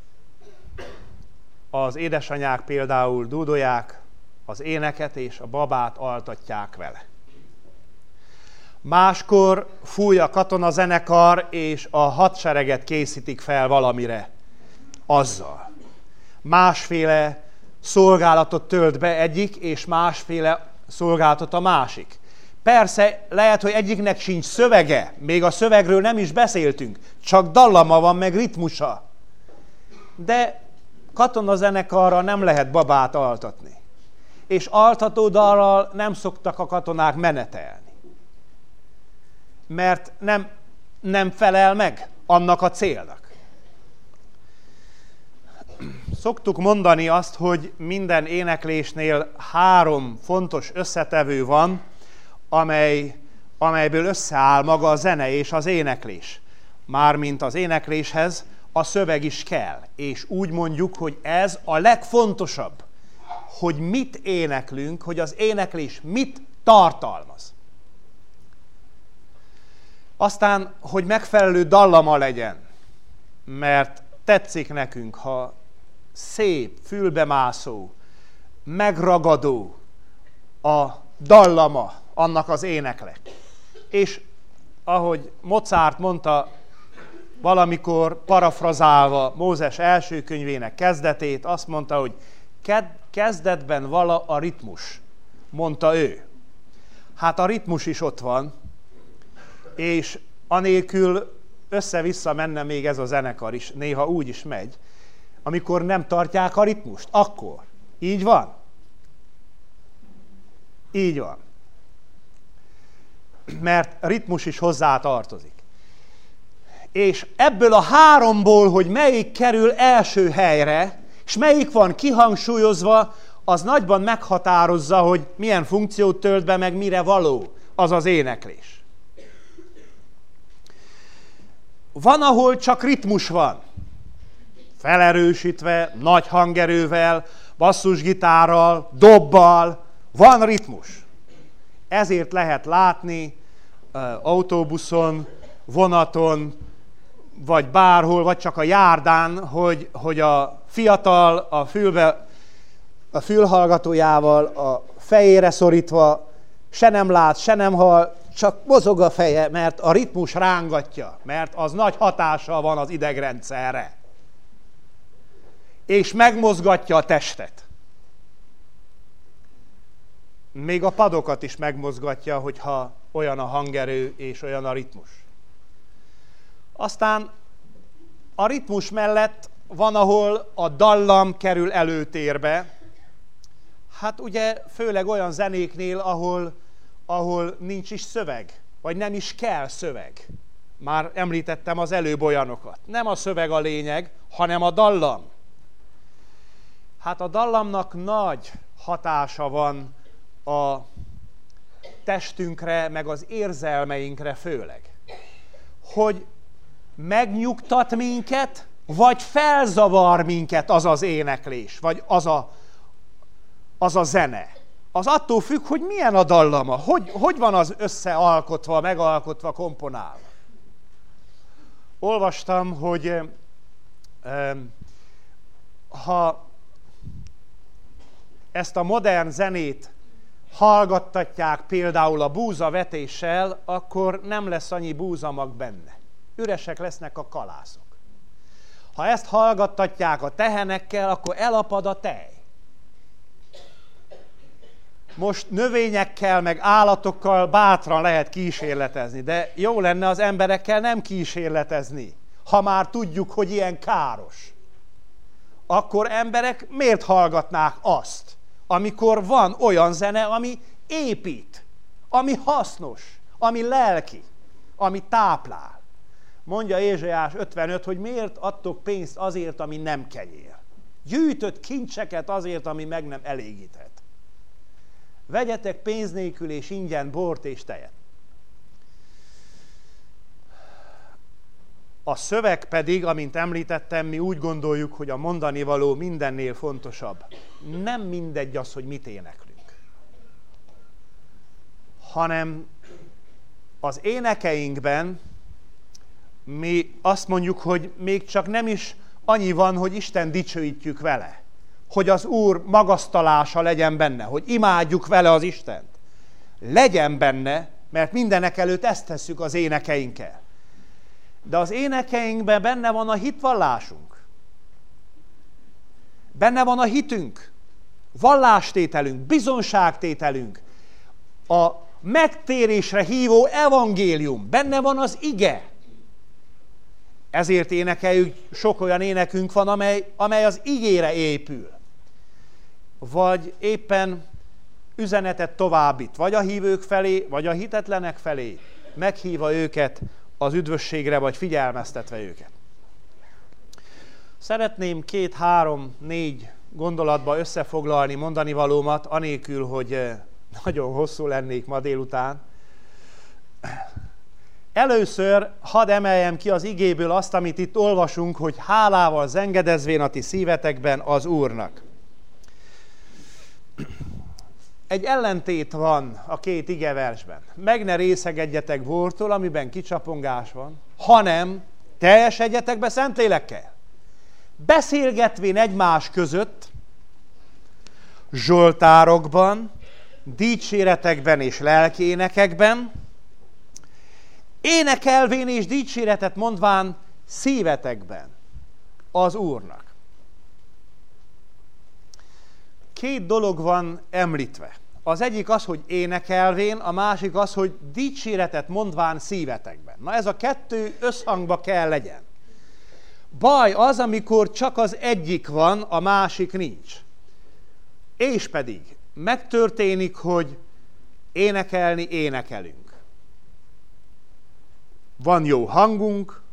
az édesanyák például dúdolják az éneket, és a babát altatják vele. Máskor fúj a katonazenekar, és a hadsereget készítik fel valamire azzal. Másféle szolgálatot tölt be egyik, és másféle szolgálatot a másik. Persze lehet, hogy egyiknek sincs szövege, még a szövegről nem is beszéltünk, csak dallama van, meg ritmusa. De katonazenekarra nem lehet babát altatni. És altató dallal nem szoktak a katonák menetelni. Mert nem, nem felel meg annak a célnak. Szoktuk mondani azt, hogy minden éneklésnél három fontos összetevő van, amely, amelyből összeáll maga a zene és az éneklés. Mármint az énekléshez a szöveg is kell. És úgy mondjuk, hogy ez a legfontosabb, hogy mit éneklünk, hogy az éneklés mit tartalmaz. Aztán, hogy megfelelő dallama legyen, mert tetszik nekünk, ha szép, fülbemászó, megragadó a dallama annak az éneknek. És ahogy Mozart mondta valamikor parafrazálva Mózes első könyvének kezdetét, azt mondta, hogy kezdetben vala a ritmus, mondta ő. Hát a ritmus is ott van, és anélkül össze-vissza menne még ez a zenekar is, néha úgy is megy, amikor nem tartják a ritmust. Akkor. Így van? Így van. Mert ritmus is hozzá tartozik. És ebből a háromból, hogy melyik kerül első helyre, és melyik van kihangsúlyozva, az nagyban meghatározza, hogy milyen funkciót tölt be, meg mire való az az éneklés. Van, ahol csak ritmus van. Felerősítve, nagy hangerővel, basszusgitárral, dobbal, van ritmus. Ezért lehet látni uh, autóbuszon, vonaton, vagy bárhol, vagy csak a járdán, hogy, hogy a fiatal a, fülbe, a fülhallgatójával a fejére szorítva se nem lát, se nem hall, csak mozog a feje, mert a ritmus rángatja, mert az nagy hatással van az idegrendszerre. És megmozgatja a testet. Még a padokat is megmozgatja, hogyha olyan a hangerő és olyan a ritmus. Aztán a ritmus mellett van, ahol a dallam kerül előtérbe. Hát ugye főleg olyan zenéknél, ahol, ahol nincs is szöveg, vagy nem is kell szöveg. Már említettem az előbb olyanokat. Nem a szöveg a lényeg, hanem a dallam. Hát a dallamnak nagy hatása van a testünkre, meg az érzelmeinkre főleg. Hogy megnyugtat minket, vagy felzavar minket az az éneklés, vagy az a, az a zene. Az attól függ, hogy milyen a dallama, hogy, hogy van az összealkotva, megalkotva, komponálva. Olvastam, hogy eh, ha ezt a modern zenét hallgattatják például a búzavetéssel, akkor nem lesz annyi búzamag benne. Üresek lesznek a kalászok. Ha ezt hallgattatják a tehenekkel, akkor elapad a tej. Most növényekkel, meg állatokkal bátran lehet kísérletezni, de jó lenne az emberekkel nem kísérletezni, ha már tudjuk, hogy ilyen káros. Akkor emberek miért hallgatnák azt, amikor van olyan zene, ami épít, ami hasznos, ami lelki, ami táplál. Mondja Ézsaiás ötvenöt, hogy miért adtok pénzt azért, ami nem kenyér. Gyűjtött kincseket azért, ami meg nem elégíthet. Vegyetek pénz nélkül és ingyen bort és tejet. A szöveg pedig, amint említettem, mi úgy gondoljuk, hogy a mondani való mindennél fontosabb. Nem mindegy az, hogy mit éneklünk, hanem az énekeinkben mi azt mondjuk, hogy még csak nem is annyi van, hogy Isten dicsőítjük vele, hogy az Úr magasztalása legyen benne, hogy imádjuk vele az Istent. Legyen benne, Mert mindenek előtt ezt tesszük az énekeinkkel. De az énekeinkben benne van a hitvallásunk. Benne van a hitünk, vallástételünk, bizonságtételünk, a megtérésre hívó evangélium, benne van az ige. Ezért énekeljük, sok olyan énekünk van, amely, amely az igére épül. Vagy éppen üzenetet továbbít, vagy a hívők felé, vagy a hitetlenek felé, meghívva őket az üdvösségre, vagy figyelmeztetve őket. Szeretném két, három, négy gondolatba összefoglalni mondani valómat, anélkül, hogy nagyon hosszú lennék ma délután. Először hadd emeljem ki az igéből azt, amit itt olvasunk, hogy hálával zengedezvén a ti szívetekben az Úrnak. Egy ellentét van a két igeversben. Meg ne részegedjetek bortól, amiben kicsapongás van, hanem teljesedjetek be Szentlélekkel. Beszélgetvén egymás között, zsoltárokban, dicséretekben és lelkiénekekben, énekelvén és dicséretet mondván szívetekben az Úrnak. Két dolog van említve. Az egyik az, hogy énekelvén, a másik az, hogy dicséretet mondván szívetekben. Na ez a kettő összhangba kell legyen. Baj az, amikor csak az egyik van, a másik nincs. És pedig megtörténik, hogy énekelni énekelünk. Van jó hangunk,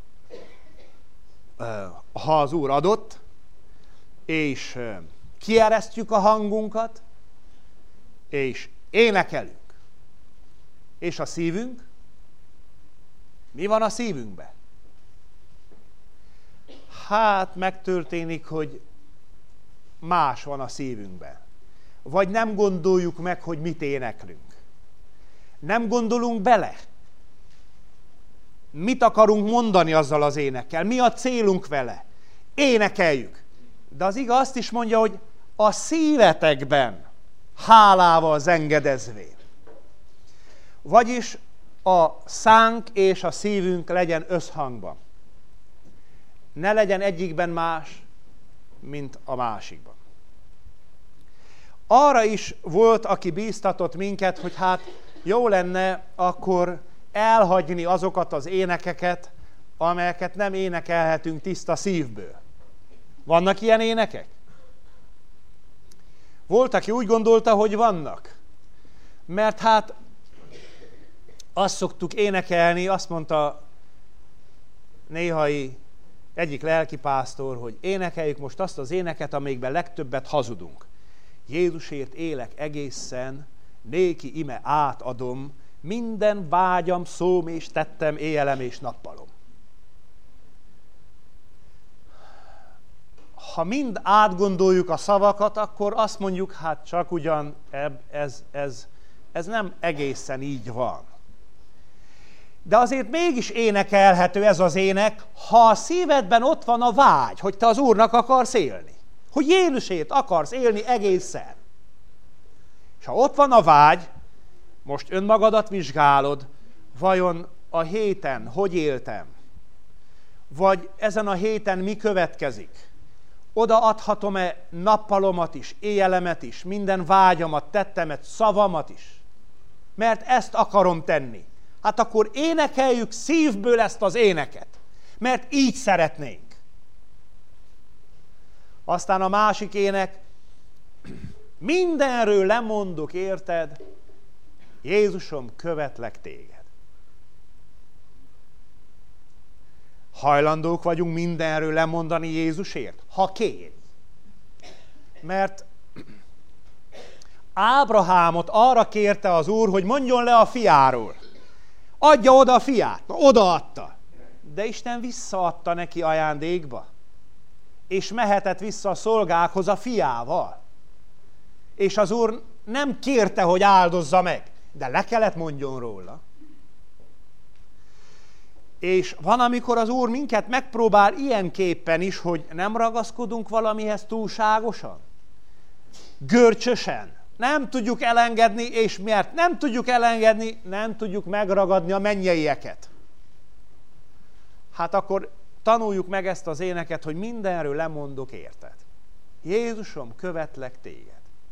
ha az Úr adott, és kieresztjük a hangunkat, és énekelünk. És a szívünk? Mi van a szívünkben? Hát megtörténik, hogy más van a szívünkben. Vagy nem gondoljuk meg, hogy mit éneklünk. Nem gondolunk bele. Mit akarunk mondani azzal az énekkel? Mi a célunk vele? Énekeljük. De az ige azt is mondja, hogy a szívetekben hálával zengedezvén. Vagyis a szánk és a szívünk legyen összhangban. Ne legyen egyikben más, mint a másikban. Arra is volt, aki bíztatott minket, hogy hát jó lenne akkor elhagyni azokat az énekeket, amelyeket nem énekelhetünk tiszta szívből. Vannak ilyen énekek? Volt, aki úgy gondolta, hogy vannak. Mert hát azt szoktuk énekelni, azt mondta néhai egyik lelkipásztor, hogy énekeljük most azt az éneket, amelyikben legtöbbet hazudunk. Jézusért élek egészen, néki ime átadom, minden vágyam, szóm és tettem, éjjelem és nappalom. Ha mind átgondoljuk a szavakat, akkor azt mondjuk, hát csak ugyan ez, ez, ez nem egészen így van. De azért mégis énekelhető ez az ének, ha a szívedben ott van a vágy, hogy te az Úrnak akarsz élni. Hogy Jézusért akarsz élni egészen. És ha ott van a vágy, most önmagadat vizsgálod, vajon a héten hogy éltem? Vagy ezen a héten mi következik? Odaadhatom-e nappalomat is, éjjelemet is, minden vágyamat, tettemet, szavamat is? Mert ezt akarom tenni. Hát akkor énekeljük szívből ezt az éneket. Mert így szeretnénk. Aztán a másik ének, mindenről lemondok, érted? Jézusom, követlek téged. Hajlandók vagyunk mindenről lemondani Jézusért? Ha kér. Mert Ábrahámot arra kérte az Úr, hogy mondjon le a fiáról. Adja oda a fiát. Na, odaadta. De Isten visszaadta neki ajándékba. És mehetett vissza a szolgákhoz a fiával. És az Úr nem kérte, hogy áldozza meg, de le kellett mondjon róla. És van, amikor az Úr minket megpróbál ilyenképpen is, hogy nem ragaszkodunk valamihez túlságosan, görcsösen, nem tudjuk elengedni, és miért nem tudjuk elengedni, nem tudjuk megragadni a mennyeieket. Hát akkor tanuljuk meg ezt az éneket, hogy mindenről lemondok érted. Jézusom, követlek téged.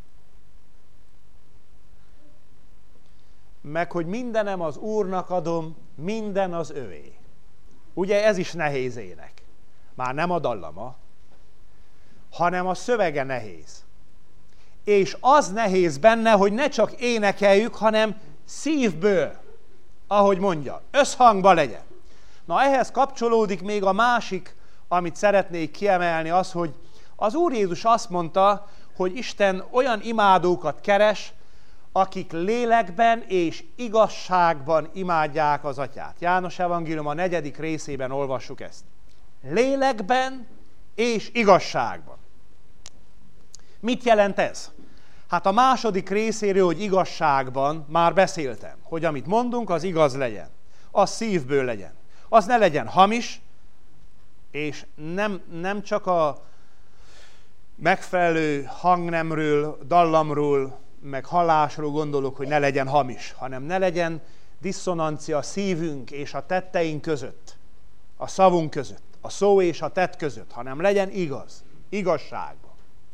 Meg, hogy mindenem az Úrnak adom, minden az övé. Ugye ez is nehéz ének. Már nem a dallama, hanem a szövege nehéz. És az nehéz benne, hogy ne csak énekeljük, hanem szívből, ahogy mondja, összhangba legyen. Na ehhez kapcsolódik még a másik, amit szeretnék kiemelni, az, hogy az Úr Jézus azt mondta, hogy Isten olyan imádókat keres, akik lélekben és igazságban imádják az Atyát. János evangélium a negyedik részében olvassuk ezt. Lélekben és igazságban. Mit jelent ez? Hát a második részéről, hogy igazságban már beszéltem, hogy amit mondunk, az igaz legyen. Az szívből legyen. Az ne legyen hamis, és nem, nem csak a megfelelő hangnemről, dallamról, meg hallásról gondolok, hogy ne legyen hamis, hanem ne legyen disszonancia a szívünk és a tetteink között, a szavunk között, a szó és a tett között, hanem legyen igaz, igazságban.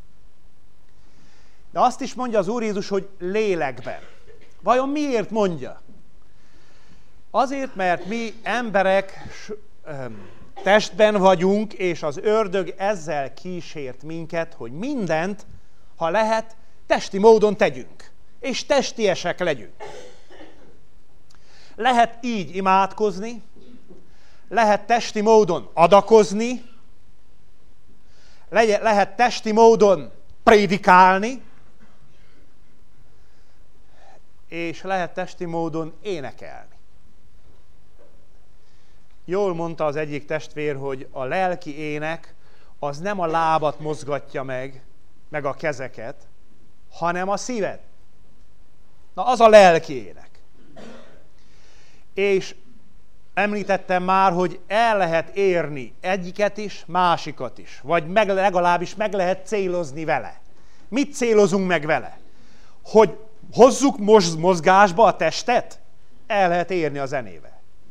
De azt is mondja az Úr Jézus, hogy lélekben. Vajon miért mondja? Azért, mert mi emberek testben vagyunk, és az ördög ezzel kísért minket, hogy mindent, ha lehet, testi módon tegyünk, és testiesek legyünk. Lehet így imádkozni, lehet testi módon adakozni, lehet testi módon prédikálni, és lehet testi módon énekelni. Jól mondta az egyik testvér, hogy a lelki ének az nem a lábat mozgatja meg, meg a kezeket, hanem a szíved. Na, az a lelki ének. És említettem már, hogy el lehet érni egyiket is, másikat is. Vagy meg, legalábbis meg lehet célozni vele. Mit célozunk meg vele? Hogy hozzuk mozgásba a testet? El lehet érni a zenével.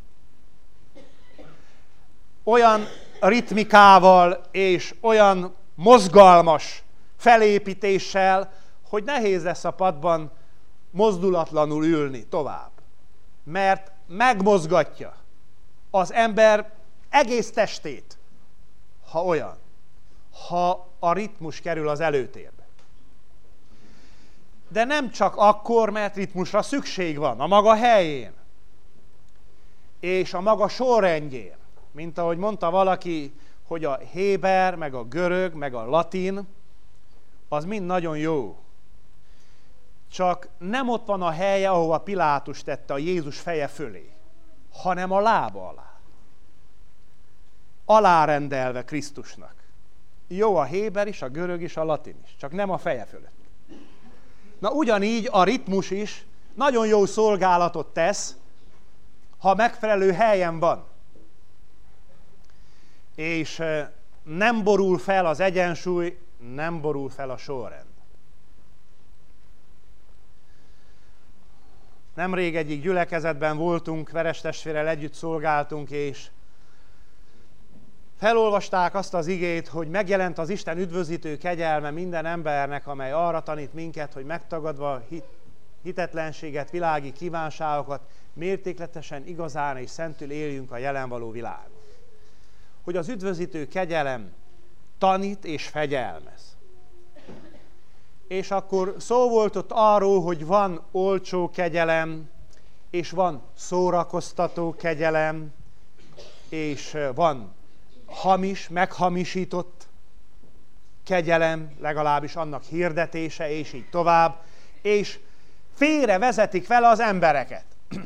Olyan ritmikával és olyan mozgalmas felépítéssel, hogy nehéz lesz a padban mozdulatlanul ülni tovább. Mert megmozgatja az ember egész testét, ha olyan, ha a ritmus kerül az előtérbe. De nem csak akkor, mert ritmusra szükség van, a maga helyén, és a maga sorrendjén. Mint ahogy mondta valaki, hogy a héber, meg a görög, meg a latin, az mind nagyon jó. Csak nem ott van a helye, ahova Pilátus tette a Jézus feje fölé, hanem a lába alá. Alárendelve Krisztusnak. Jó a héber is, a görög is, a latin is, csak nem a feje fölött. Na ugyanígy a ritmus is nagyon jó szolgálatot tesz, ha megfelelő helyen van. És nem borul fel az egyensúly, nem borul fel a sorrend. Nemrég egyik gyülekezetben voltunk, verestestvérrel együtt szolgáltunk, és felolvasták azt az igét, hogy megjelent az Isten üdvözítő kegyelme minden embernek, amely arra tanít minket, hogy megtagadva hit, hitetlenséget, világi kívánságokat, mértékletesen, igazán és szentül éljünk a jelen való világon. Hogy az üdvözítő kegyelem tanít és fegyelmez. És akkor szó volt ott arról, hogy van olcsó kegyelem, és van szórakoztató kegyelem, és van hamis, meghamisított kegyelem, legalábbis annak hirdetése, és így tovább, és félre vezetik vele az embereket.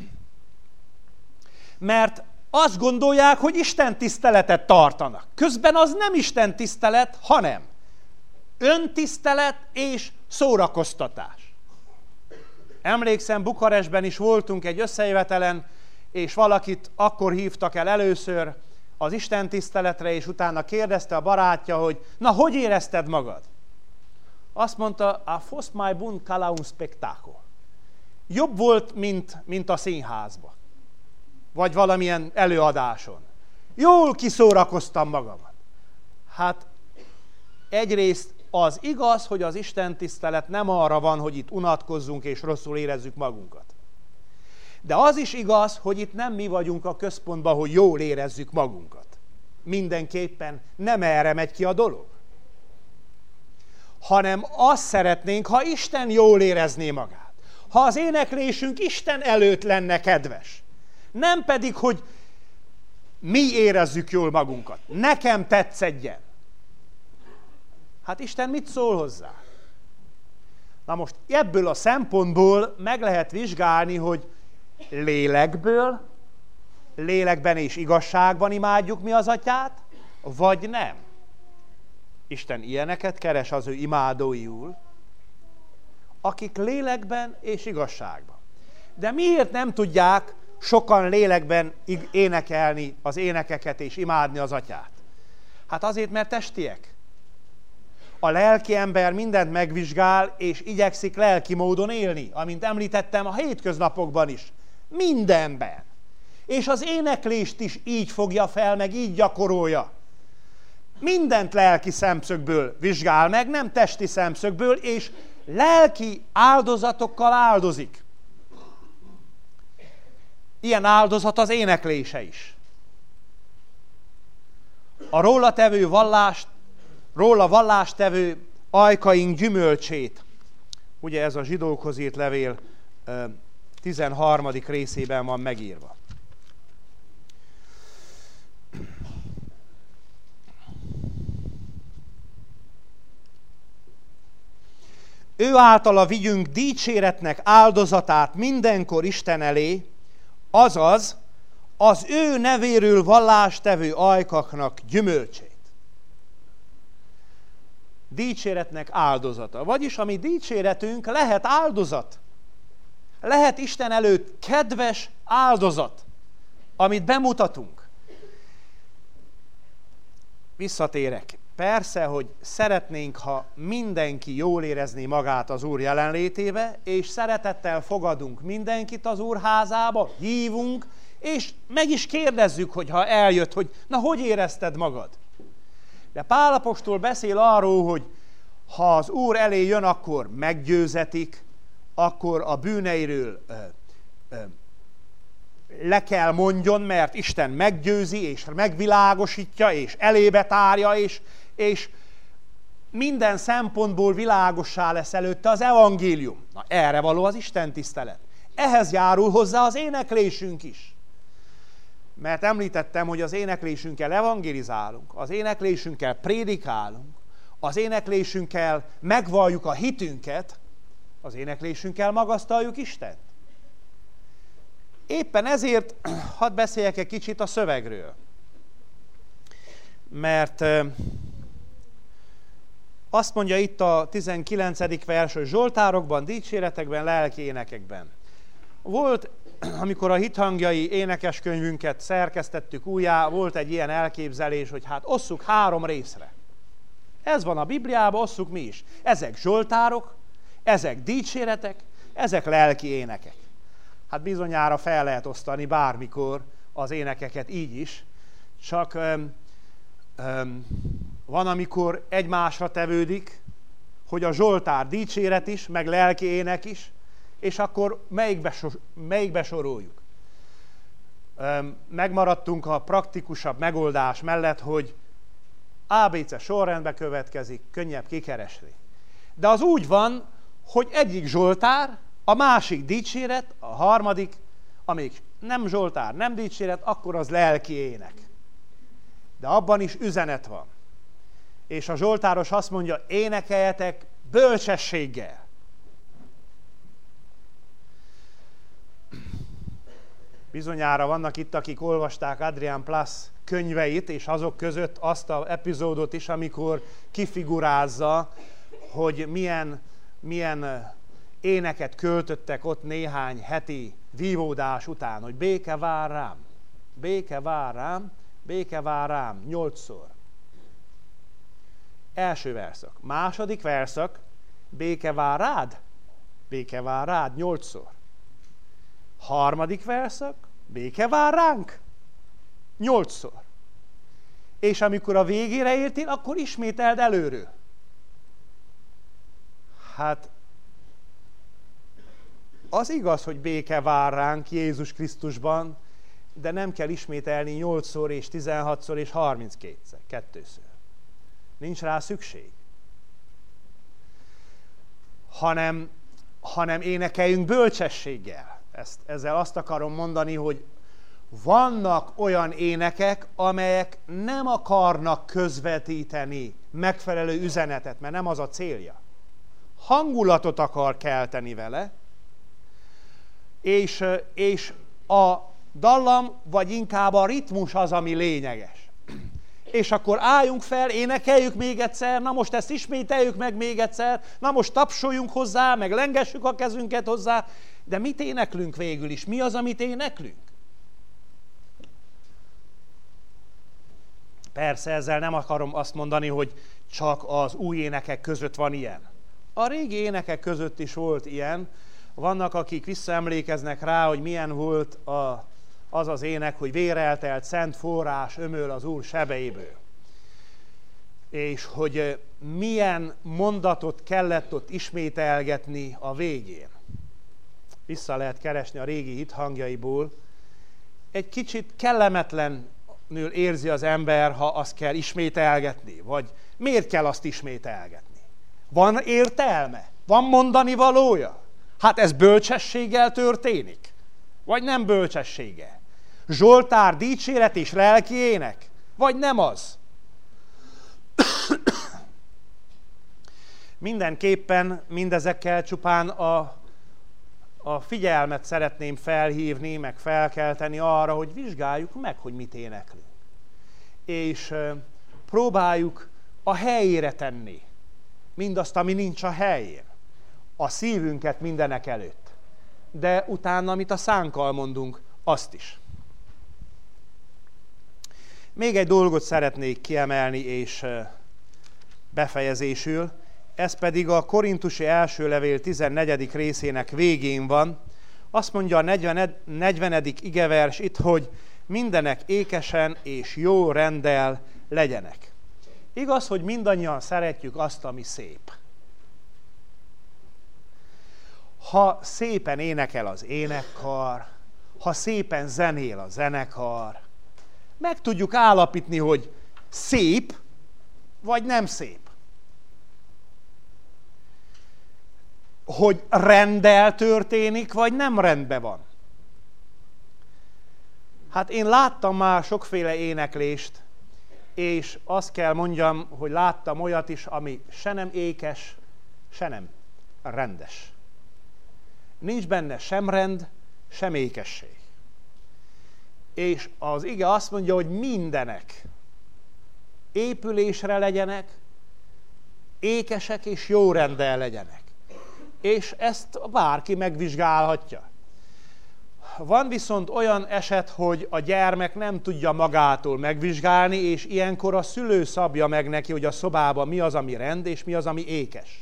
Mert azt gondolják, hogy Isten tiszteletet tartanak. Közben az nem Isten tisztelet, hanem öntisztelet és szórakoztatás. Emlékszem, Bukarestben is voltunk egy összejövetelen, és valakit akkor hívtak el először az Isten tiszteletre, és utána kérdezte a barátja, hogy na, hogy érezted magad? Azt mondta, a fost mai bun ca la un spectacol. Jobb volt, mint, mint a színházba. Vagy valamilyen előadáson. Jól kiszórakoztam magamat. Hát egyrészt az igaz, hogy az Isten tisztelet nem arra van, hogy itt unatkozzunk és rosszul érezzük magunkat. De az is igaz, hogy itt nem mi vagyunk a központban, hogy jól érezzük magunkat. Mindenképpen nem erre megy ki a dolog. Hanem azt szeretnénk, ha Isten jól érezné magát. Ha az éneklésünk Isten előtt lenne kedves. Nem pedig, hogy mi érezzük jól magunkat. Nekem tetszedjen. Hát Isten mit szól hozzá? Na most ebből a szempontból meg lehet vizsgálni, hogy lélekből, lélekben és igazságban imádjuk mi az Atyát, vagy nem. Isten ilyeneket keres az ő imádóiul, akik lélekben és igazságban. De miért nem tudják sokan lélekben énekelni az énekeket és imádni az Atyát? Hát azért, mert testiek. A lelki ember mindent megvizsgál, és igyekszik lelki módon élni, amint említettem a hétköznapokban is. Mindenben. És az éneklést is így fogja fel, meg így gyakorolja. Mindent lelki szemszögből vizsgál meg, nem testi szemszögből, és lelki áldozatokkal áldozik. Ilyen áldozat az éneklése is. A róla tevő vallást, róla vallást tevő ajkaink gyümölcsét, ugye ez a zsidókhoz írt levél tizenharmadik részében van megírva. Ő általa vigyünk dicséretnek áldozatát mindenkor Isten elé, azaz az ő nevéről vallástevő ajkaknak gyümölcsét. Dicséretnek áldozata. Vagyis a mi dicséretünk lehet áldozat. Lehet Isten előtt kedves áldozat, amit bemutatunk. Visszatérek. Persze, hogy szeretnénk, ha mindenki jól érezné magát az Úr jelenlétébe, és szeretettel fogadunk mindenkit az Úr házába, hívunk, és meg is kérdezzük, hogy ha eljött, hogy na, hogy érezted magad? De Pál apostol beszél arról, hogy ha az Úr elé jön, akkor meggyőzetik, akkor a bűneiről ö, ö, le kell mondjon, mert Isten meggyőzi, és megvilágosítja, és elébe tárja, és, és minden szempontból világossá lesz előtte az evangélium. Na, erre való az Isten tisztelet. Ehhez járul hozzá az éneklésünk is. Mert említettem, hogy az éneklésünkkel evangélizálunk, az éneklésünkkel prédikálunk, az éneklésünkkel megvalljuk a hitünket, az éneklésünkkel magasztaljuk Istent. Éppen ezért hadd beszéljek egy kicsit a szövegről. Mert azt mondja itt a tizenkilencedik vers, hogy zsoltárokban, dicséretekben, lelki énekekben. Volt, amikor a hithangjai énekeskönyvünket szerkesztettük újjá, volt egy ilyen elképzelés, hogy hát osszuk három részre. Ez van a Bibliában, osszuk mi is. Ezek zsoltárok, ezek dicséretek, ezek lelki énekek. Hát bizonyára fel lehet osztani bármikor az énekeket így is, csak öm, öm, van, amikor egymásra tevődik, hogy a zsoltár dicséret is, meg lelki ének is, és akkor melyikbe, melyikbe soroljuk. Öm, megmaradtunk a praktikusabb megoldás mellett, hogy á bé cé sorrendbe következik, könnyebb kikeresni. De az úgy van, hogy egyik zsoltár, a másik dicséret, a harmadik, amíg nem zsoltár, nem dicséret, akkor az lelki ének. De abban is üzenet van. És a zsoltáros azt mondja, énekeljetek bölcsességgel. Bizonyára vannak itt, akik olvasták Adrian Plass könyveit, és azok között azt az epizódot is, amikor kifigurázza, hogy milyen, milyen éneket költöttek ott néhány heti vívódás után, hogy béke vár rám, béke vár rám, béke vár rám, nyolcszor. Első verszak. Második verszak, béke vár rád, béke vár rád nyolcszor. Harmadik verszak, béke vár ránk nyolcszor. És amikor a végére értél, akkor ismételd előről. Hát az igaz, hogy béke vár ránk Jézus Krisztusban, de nem kell ismételni nyolcszor és tizenhatszor és harminckétszer, kettőször. Nincs rá szükség. Hanem, hanem énekeljünk bölcsességgel. Ezt, ezzel azt akarom mondani, hogy vannak olyan énekek, amelyek nem akarnak közvetíteni megfelelő üzenetet, mert nem az a célja. Hangulatot akar kelteni vele, és, és a dallam, vagy inkább a ritmus az, ami lényeges. És akkor álljunk fel, énekeljük még egyszer, na most ezt ismételjük meg még egyszer, na most tapsoljunk hozzá, meg lengessük a kezünket hozzá, de mit éneklünk végül is? Mi az, amit éneklünk? Persze ezzel nem akarom azt mondani, hogy csak az új énekek között van ilyen. A régi énekek között is volt ilyen. Vannak, akik visszaemlékeznek rá, hogy milyen volt a, az az ének, hogy véreltelt szent forrás ömöl az Úr sebeiből. És hogy milyen mondatot kellett ott ismételgetni a végén. Vissza lehet keresni a régi hithangjaiból. Egy kicsit kellemetlenül érzi az ember, ha azt kell ismételgetni. Vagy miért kell azt ismételgetni? Van értelme? Van mondani valója? Hát ez bölcsességgel történik? Vagy nem bölcsességgel? Zsoltár, dicséret és lelki ének? Vagy nem az? Mindenképpen mindezekkel csupán a, a figyelmet szeretném felhívni, meg felkelteni arra, hogy vizsgáljuk meg, hogy mit éneklünk. És próbáljuk a helyére tenni mindazt, ami nincs a helyén. A szívünket mindenek előtt. De utána, amit a szánkkal mondunk, azt is. Még egy dolgot szeretnék kiemelni, és befejezésül. Ez pedig a Korintusi első levél tizennegyedik részének végén van. Azt mondja a negyvenedik igevers itt, hogy mindenek ékesen és jó renddel legyenek. Igaz, hogy mindannyian szeretjük azt, ami szép. Ha szépen énekel az énekkar, ha szépen zenél a zenekar, meg tudjuk állapítni, hogy szép, vagy nem szép. Hogy renddel történik, vagy nem rendben van. Hát én láttam már sokféle éneklést, és azt kell mondjam, hogy láttam olyat is, ami se nem ékes, se nem rendes. Nincs benne sem rend, sem ékesség. És az ige azt mondja, hogy mindenek épülésre legyenek, ékesek és jó renddel legyenek. És ezt bárki megvizsgálhatja. Van viszont olyan eset, hogy a gyermek nem tudja magától megvizsgálni, és ilyenkor a szülő szabja meg neki, hogy a szobában mi az, ami rend, és mi az, ami ékes.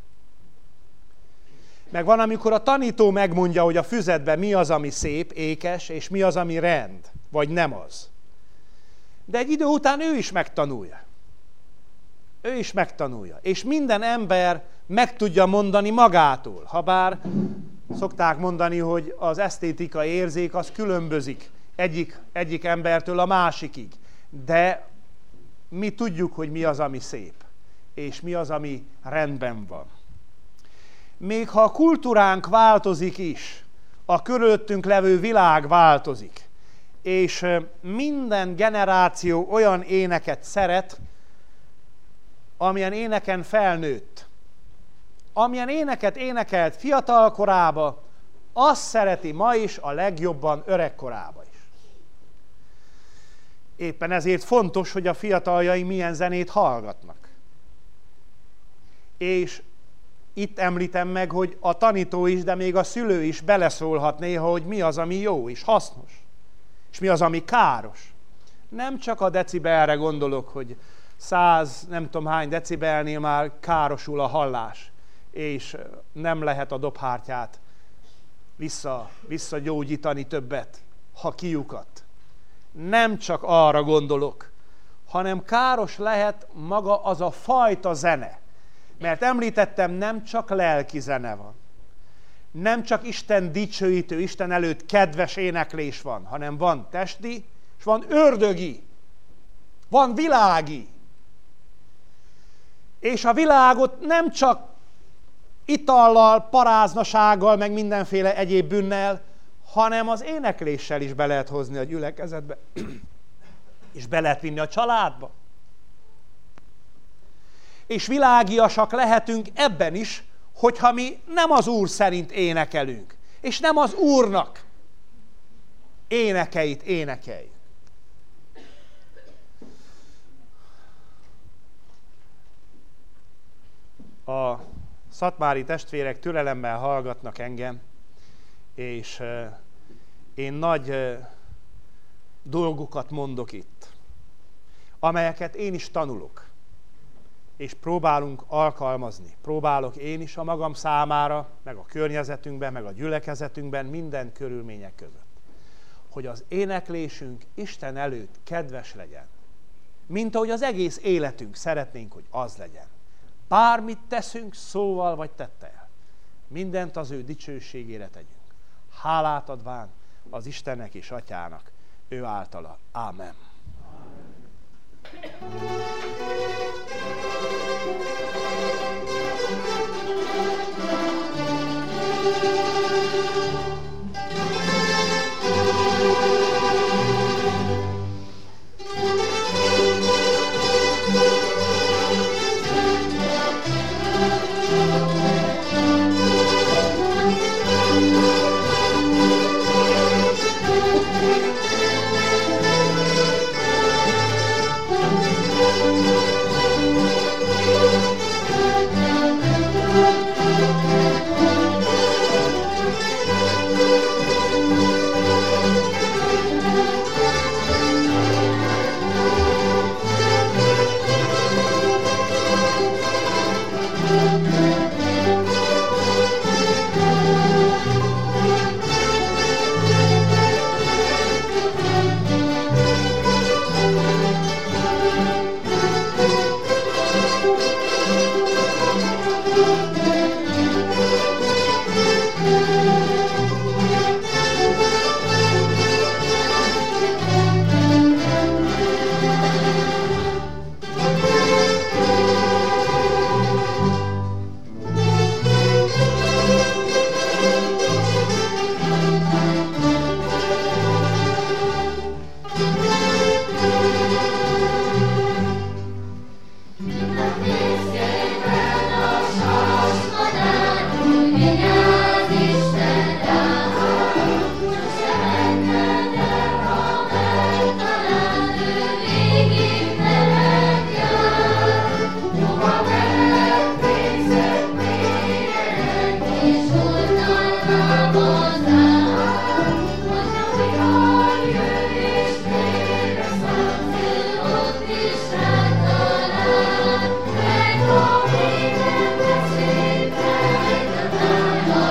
Meg van, amikor a tanító megmondja, hogy a füzetben mi az, ami szép, ékes, és mi az, ami rend, vagy nem az. De egy idő után ő is megtanulja. Ő is megtanulja. És minden ember meg tudja mondani magától. Habár szokták mondani, hogy az esztétikai érzék az különbözik egyik, egyik embertől a másikig. De mi tudjuk, hogy mi az, ami szép, és mi az, ami rendben van. Még ha a kultúránk változik is, a körülöttünk levő világ változik, és minden generáció olyan éneket szeret, amilyen éneken felnőtt. Amilyen éneket énekelt fiatal korába, azt szereti ma is a legjobban öregkorába is. Éppen ezért fontos, hogy a fiataljaim milyen zenét hallgatnak. És itt említem meg, hogy a tanító is, de még a szülő is beleszólhat néha, hogy mi az, ami jó és hasznos, és mi az, ami káros. Nem csak a decibelre gondolok, hogy száz, nem tudom hány decibelnél már károsul a hallás. és nem lehet a dobhártyát vissza, visszagyógyítani többet, ha kiukat. Nem csak arra gondolok, hanem káros lehet maga az a fajta zene. Mert említettem, nem csak lelki zene van. Nem csak Isten dicsőítő, Isten előtt kedves éneklés van, hanem van testi, és van ördögi, van világi. És a világot nem csak itallal, paráznasággal, meg mindenféle egyéb bűnnel, hanem az énekléssel is be lehet hozni a gyülekezetbe, és be lehet vinni a családba. És világiasak lehetünk ebben is, hogyha mi nem az Úr szerint énekelünk, és nem az Úrnak énekeit énekeljük. A szatmári testvérek türelemmel hallgatnak engem, és én nagy dolgokat mondok itt, amelyeket én is tanulok, és próbálunk alkalmazni. Próbálok én is a magam számára, meg a környezetünkben, meg a gyülekezetünkben, minden körülmények között, hogy az éneklésünk Isten előtt kedves legyen, mint ahogy az egész életünk szeretnénk, hogy az legyen. Bármit teszünk szóval vagy tettel, mindent az ő dicsőségére tegyünk. Hálát adván az Istennek és Atyának, ő általa. Ámen. Oh,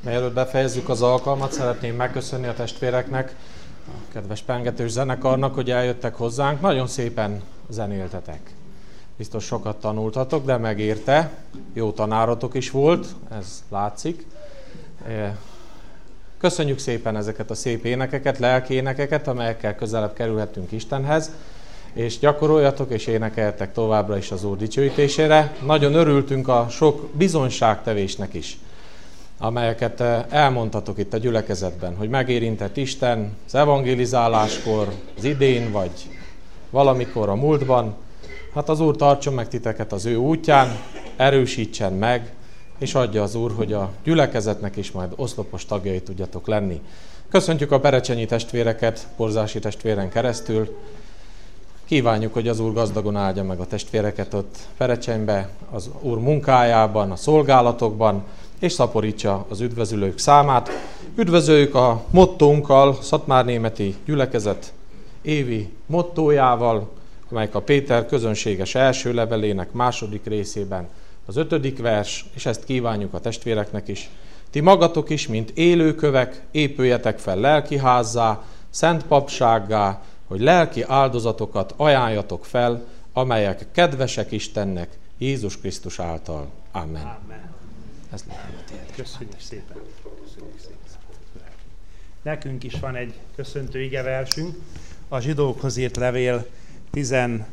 Mielőtt befejezzük az alkalmat, szeretném megköszönni a testvéreknek, a kedves pengetős zenekarnak, hogy eljöttek hozzánk. Nagyon szépen zenéltetek. Biztos sokat tanultatok, de megérte. Jó tanáratok is volt, ez látszik. Köszönjük szépen ezeket a szép énekeket, lelki énekeket, amelyekkel közelebb kerülhetünk Istenhez, és gyakoroljatok és énekeltek továbbra is az Úr dicsőítésére. Nagyon örültünk a sok bizonyságtevésnek is, amelyeket elmondtatok itt a gyülekezetben, hogy megérintett Isten az evangelizáláskor, az idén, vagy valamikor a múltban. Hát az Úr tartson meg titeket az ő útján, erősítsen meg, és adja az Úr, hogy a gyülekezetnek is majd oszlopos tagjai tudjatok lenni. Köszöntjük a perecsenyi testvéreket Borzási testvéren keresztül. Kívánjuk, hogy az Úr gazdagon áldja meg a testvéreket ott Perecsenybe, az Úr munkájában, a szolgálatokban, és szaporítsa az üdvözülők számát. Üdvözöljük a mottónkkal, Szatmárnémeti gyülekezet évi mottójával, amelyik a Péter közönséges első levelének második részében az ötödik vers, és ezt kívánjuk a testvéreknek is. Ti magatok is, mint élőkövek, épüljetek fel lelkiházzá, szent papsággá, hogy lelki áldozatokat ajánljatok fel, amelyek kedvesek Istennek Jézus Krisztus által. Amen. Amen. Ez Köszönjük szépen. Köszönjük szépen. Nekünk is van egy köszöntő igeversünk, a zsidókhoz írt levél tizenkettedik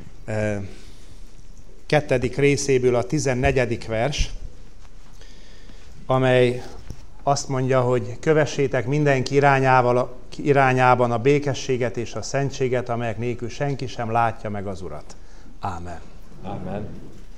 részéből a tizennegyedik vers, amely azt mondja, hogy kövessétek mindenki irányával, irányában a békességet és a szentséget, amelyek nélkül senki sem látja meg az Urat. Ámen. Amen.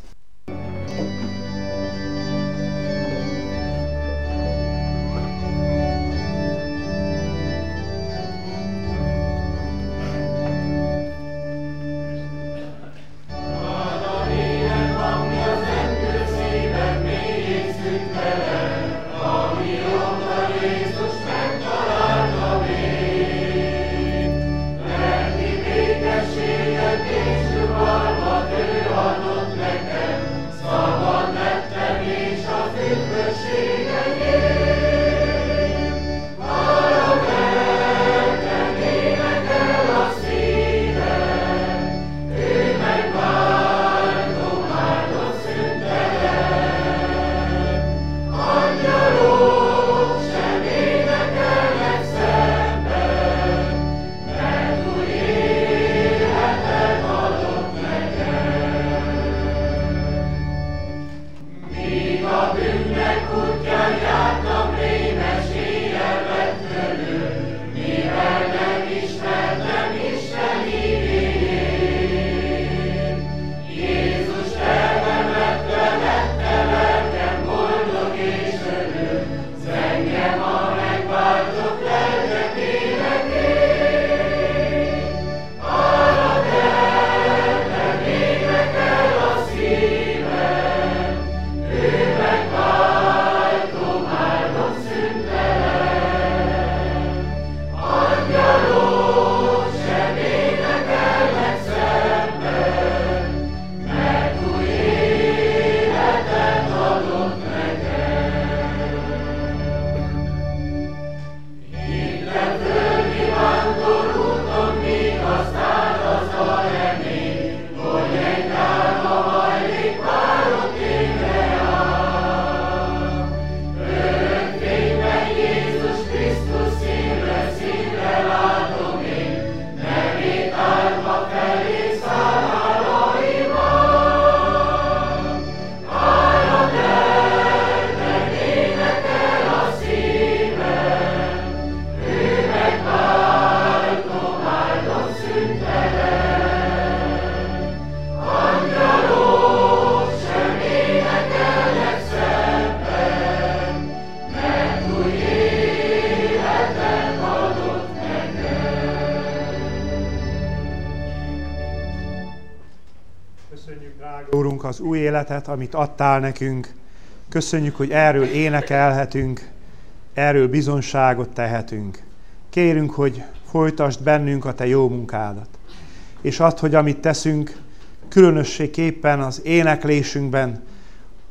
Úrunk, az új életet, amit adtál nekünk. Köszönjük, hogy erről énekelhetünk, erről bizonságot tehetünk. Kérünk, hogy folytasd bennünk a te jó munkádat. És add, hogy amit teszünk, különösségképpen az éneklésünkben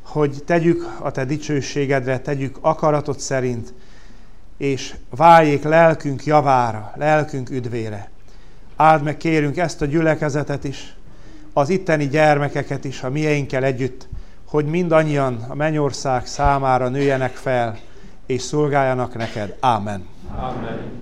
hogy tegyük a te dicsőségedre, tegyük akaratod szerint, és váljék lelkünk javára, lelkünk üdvére. Áld meg, kérünk, ezt a gyülekezetet is, az itteni gyermekeket is, a mieinkkel együtt, hogy mindannyian a mennyország számára nőjenek fel, és szolgáljanak neked. Ámen. Amen.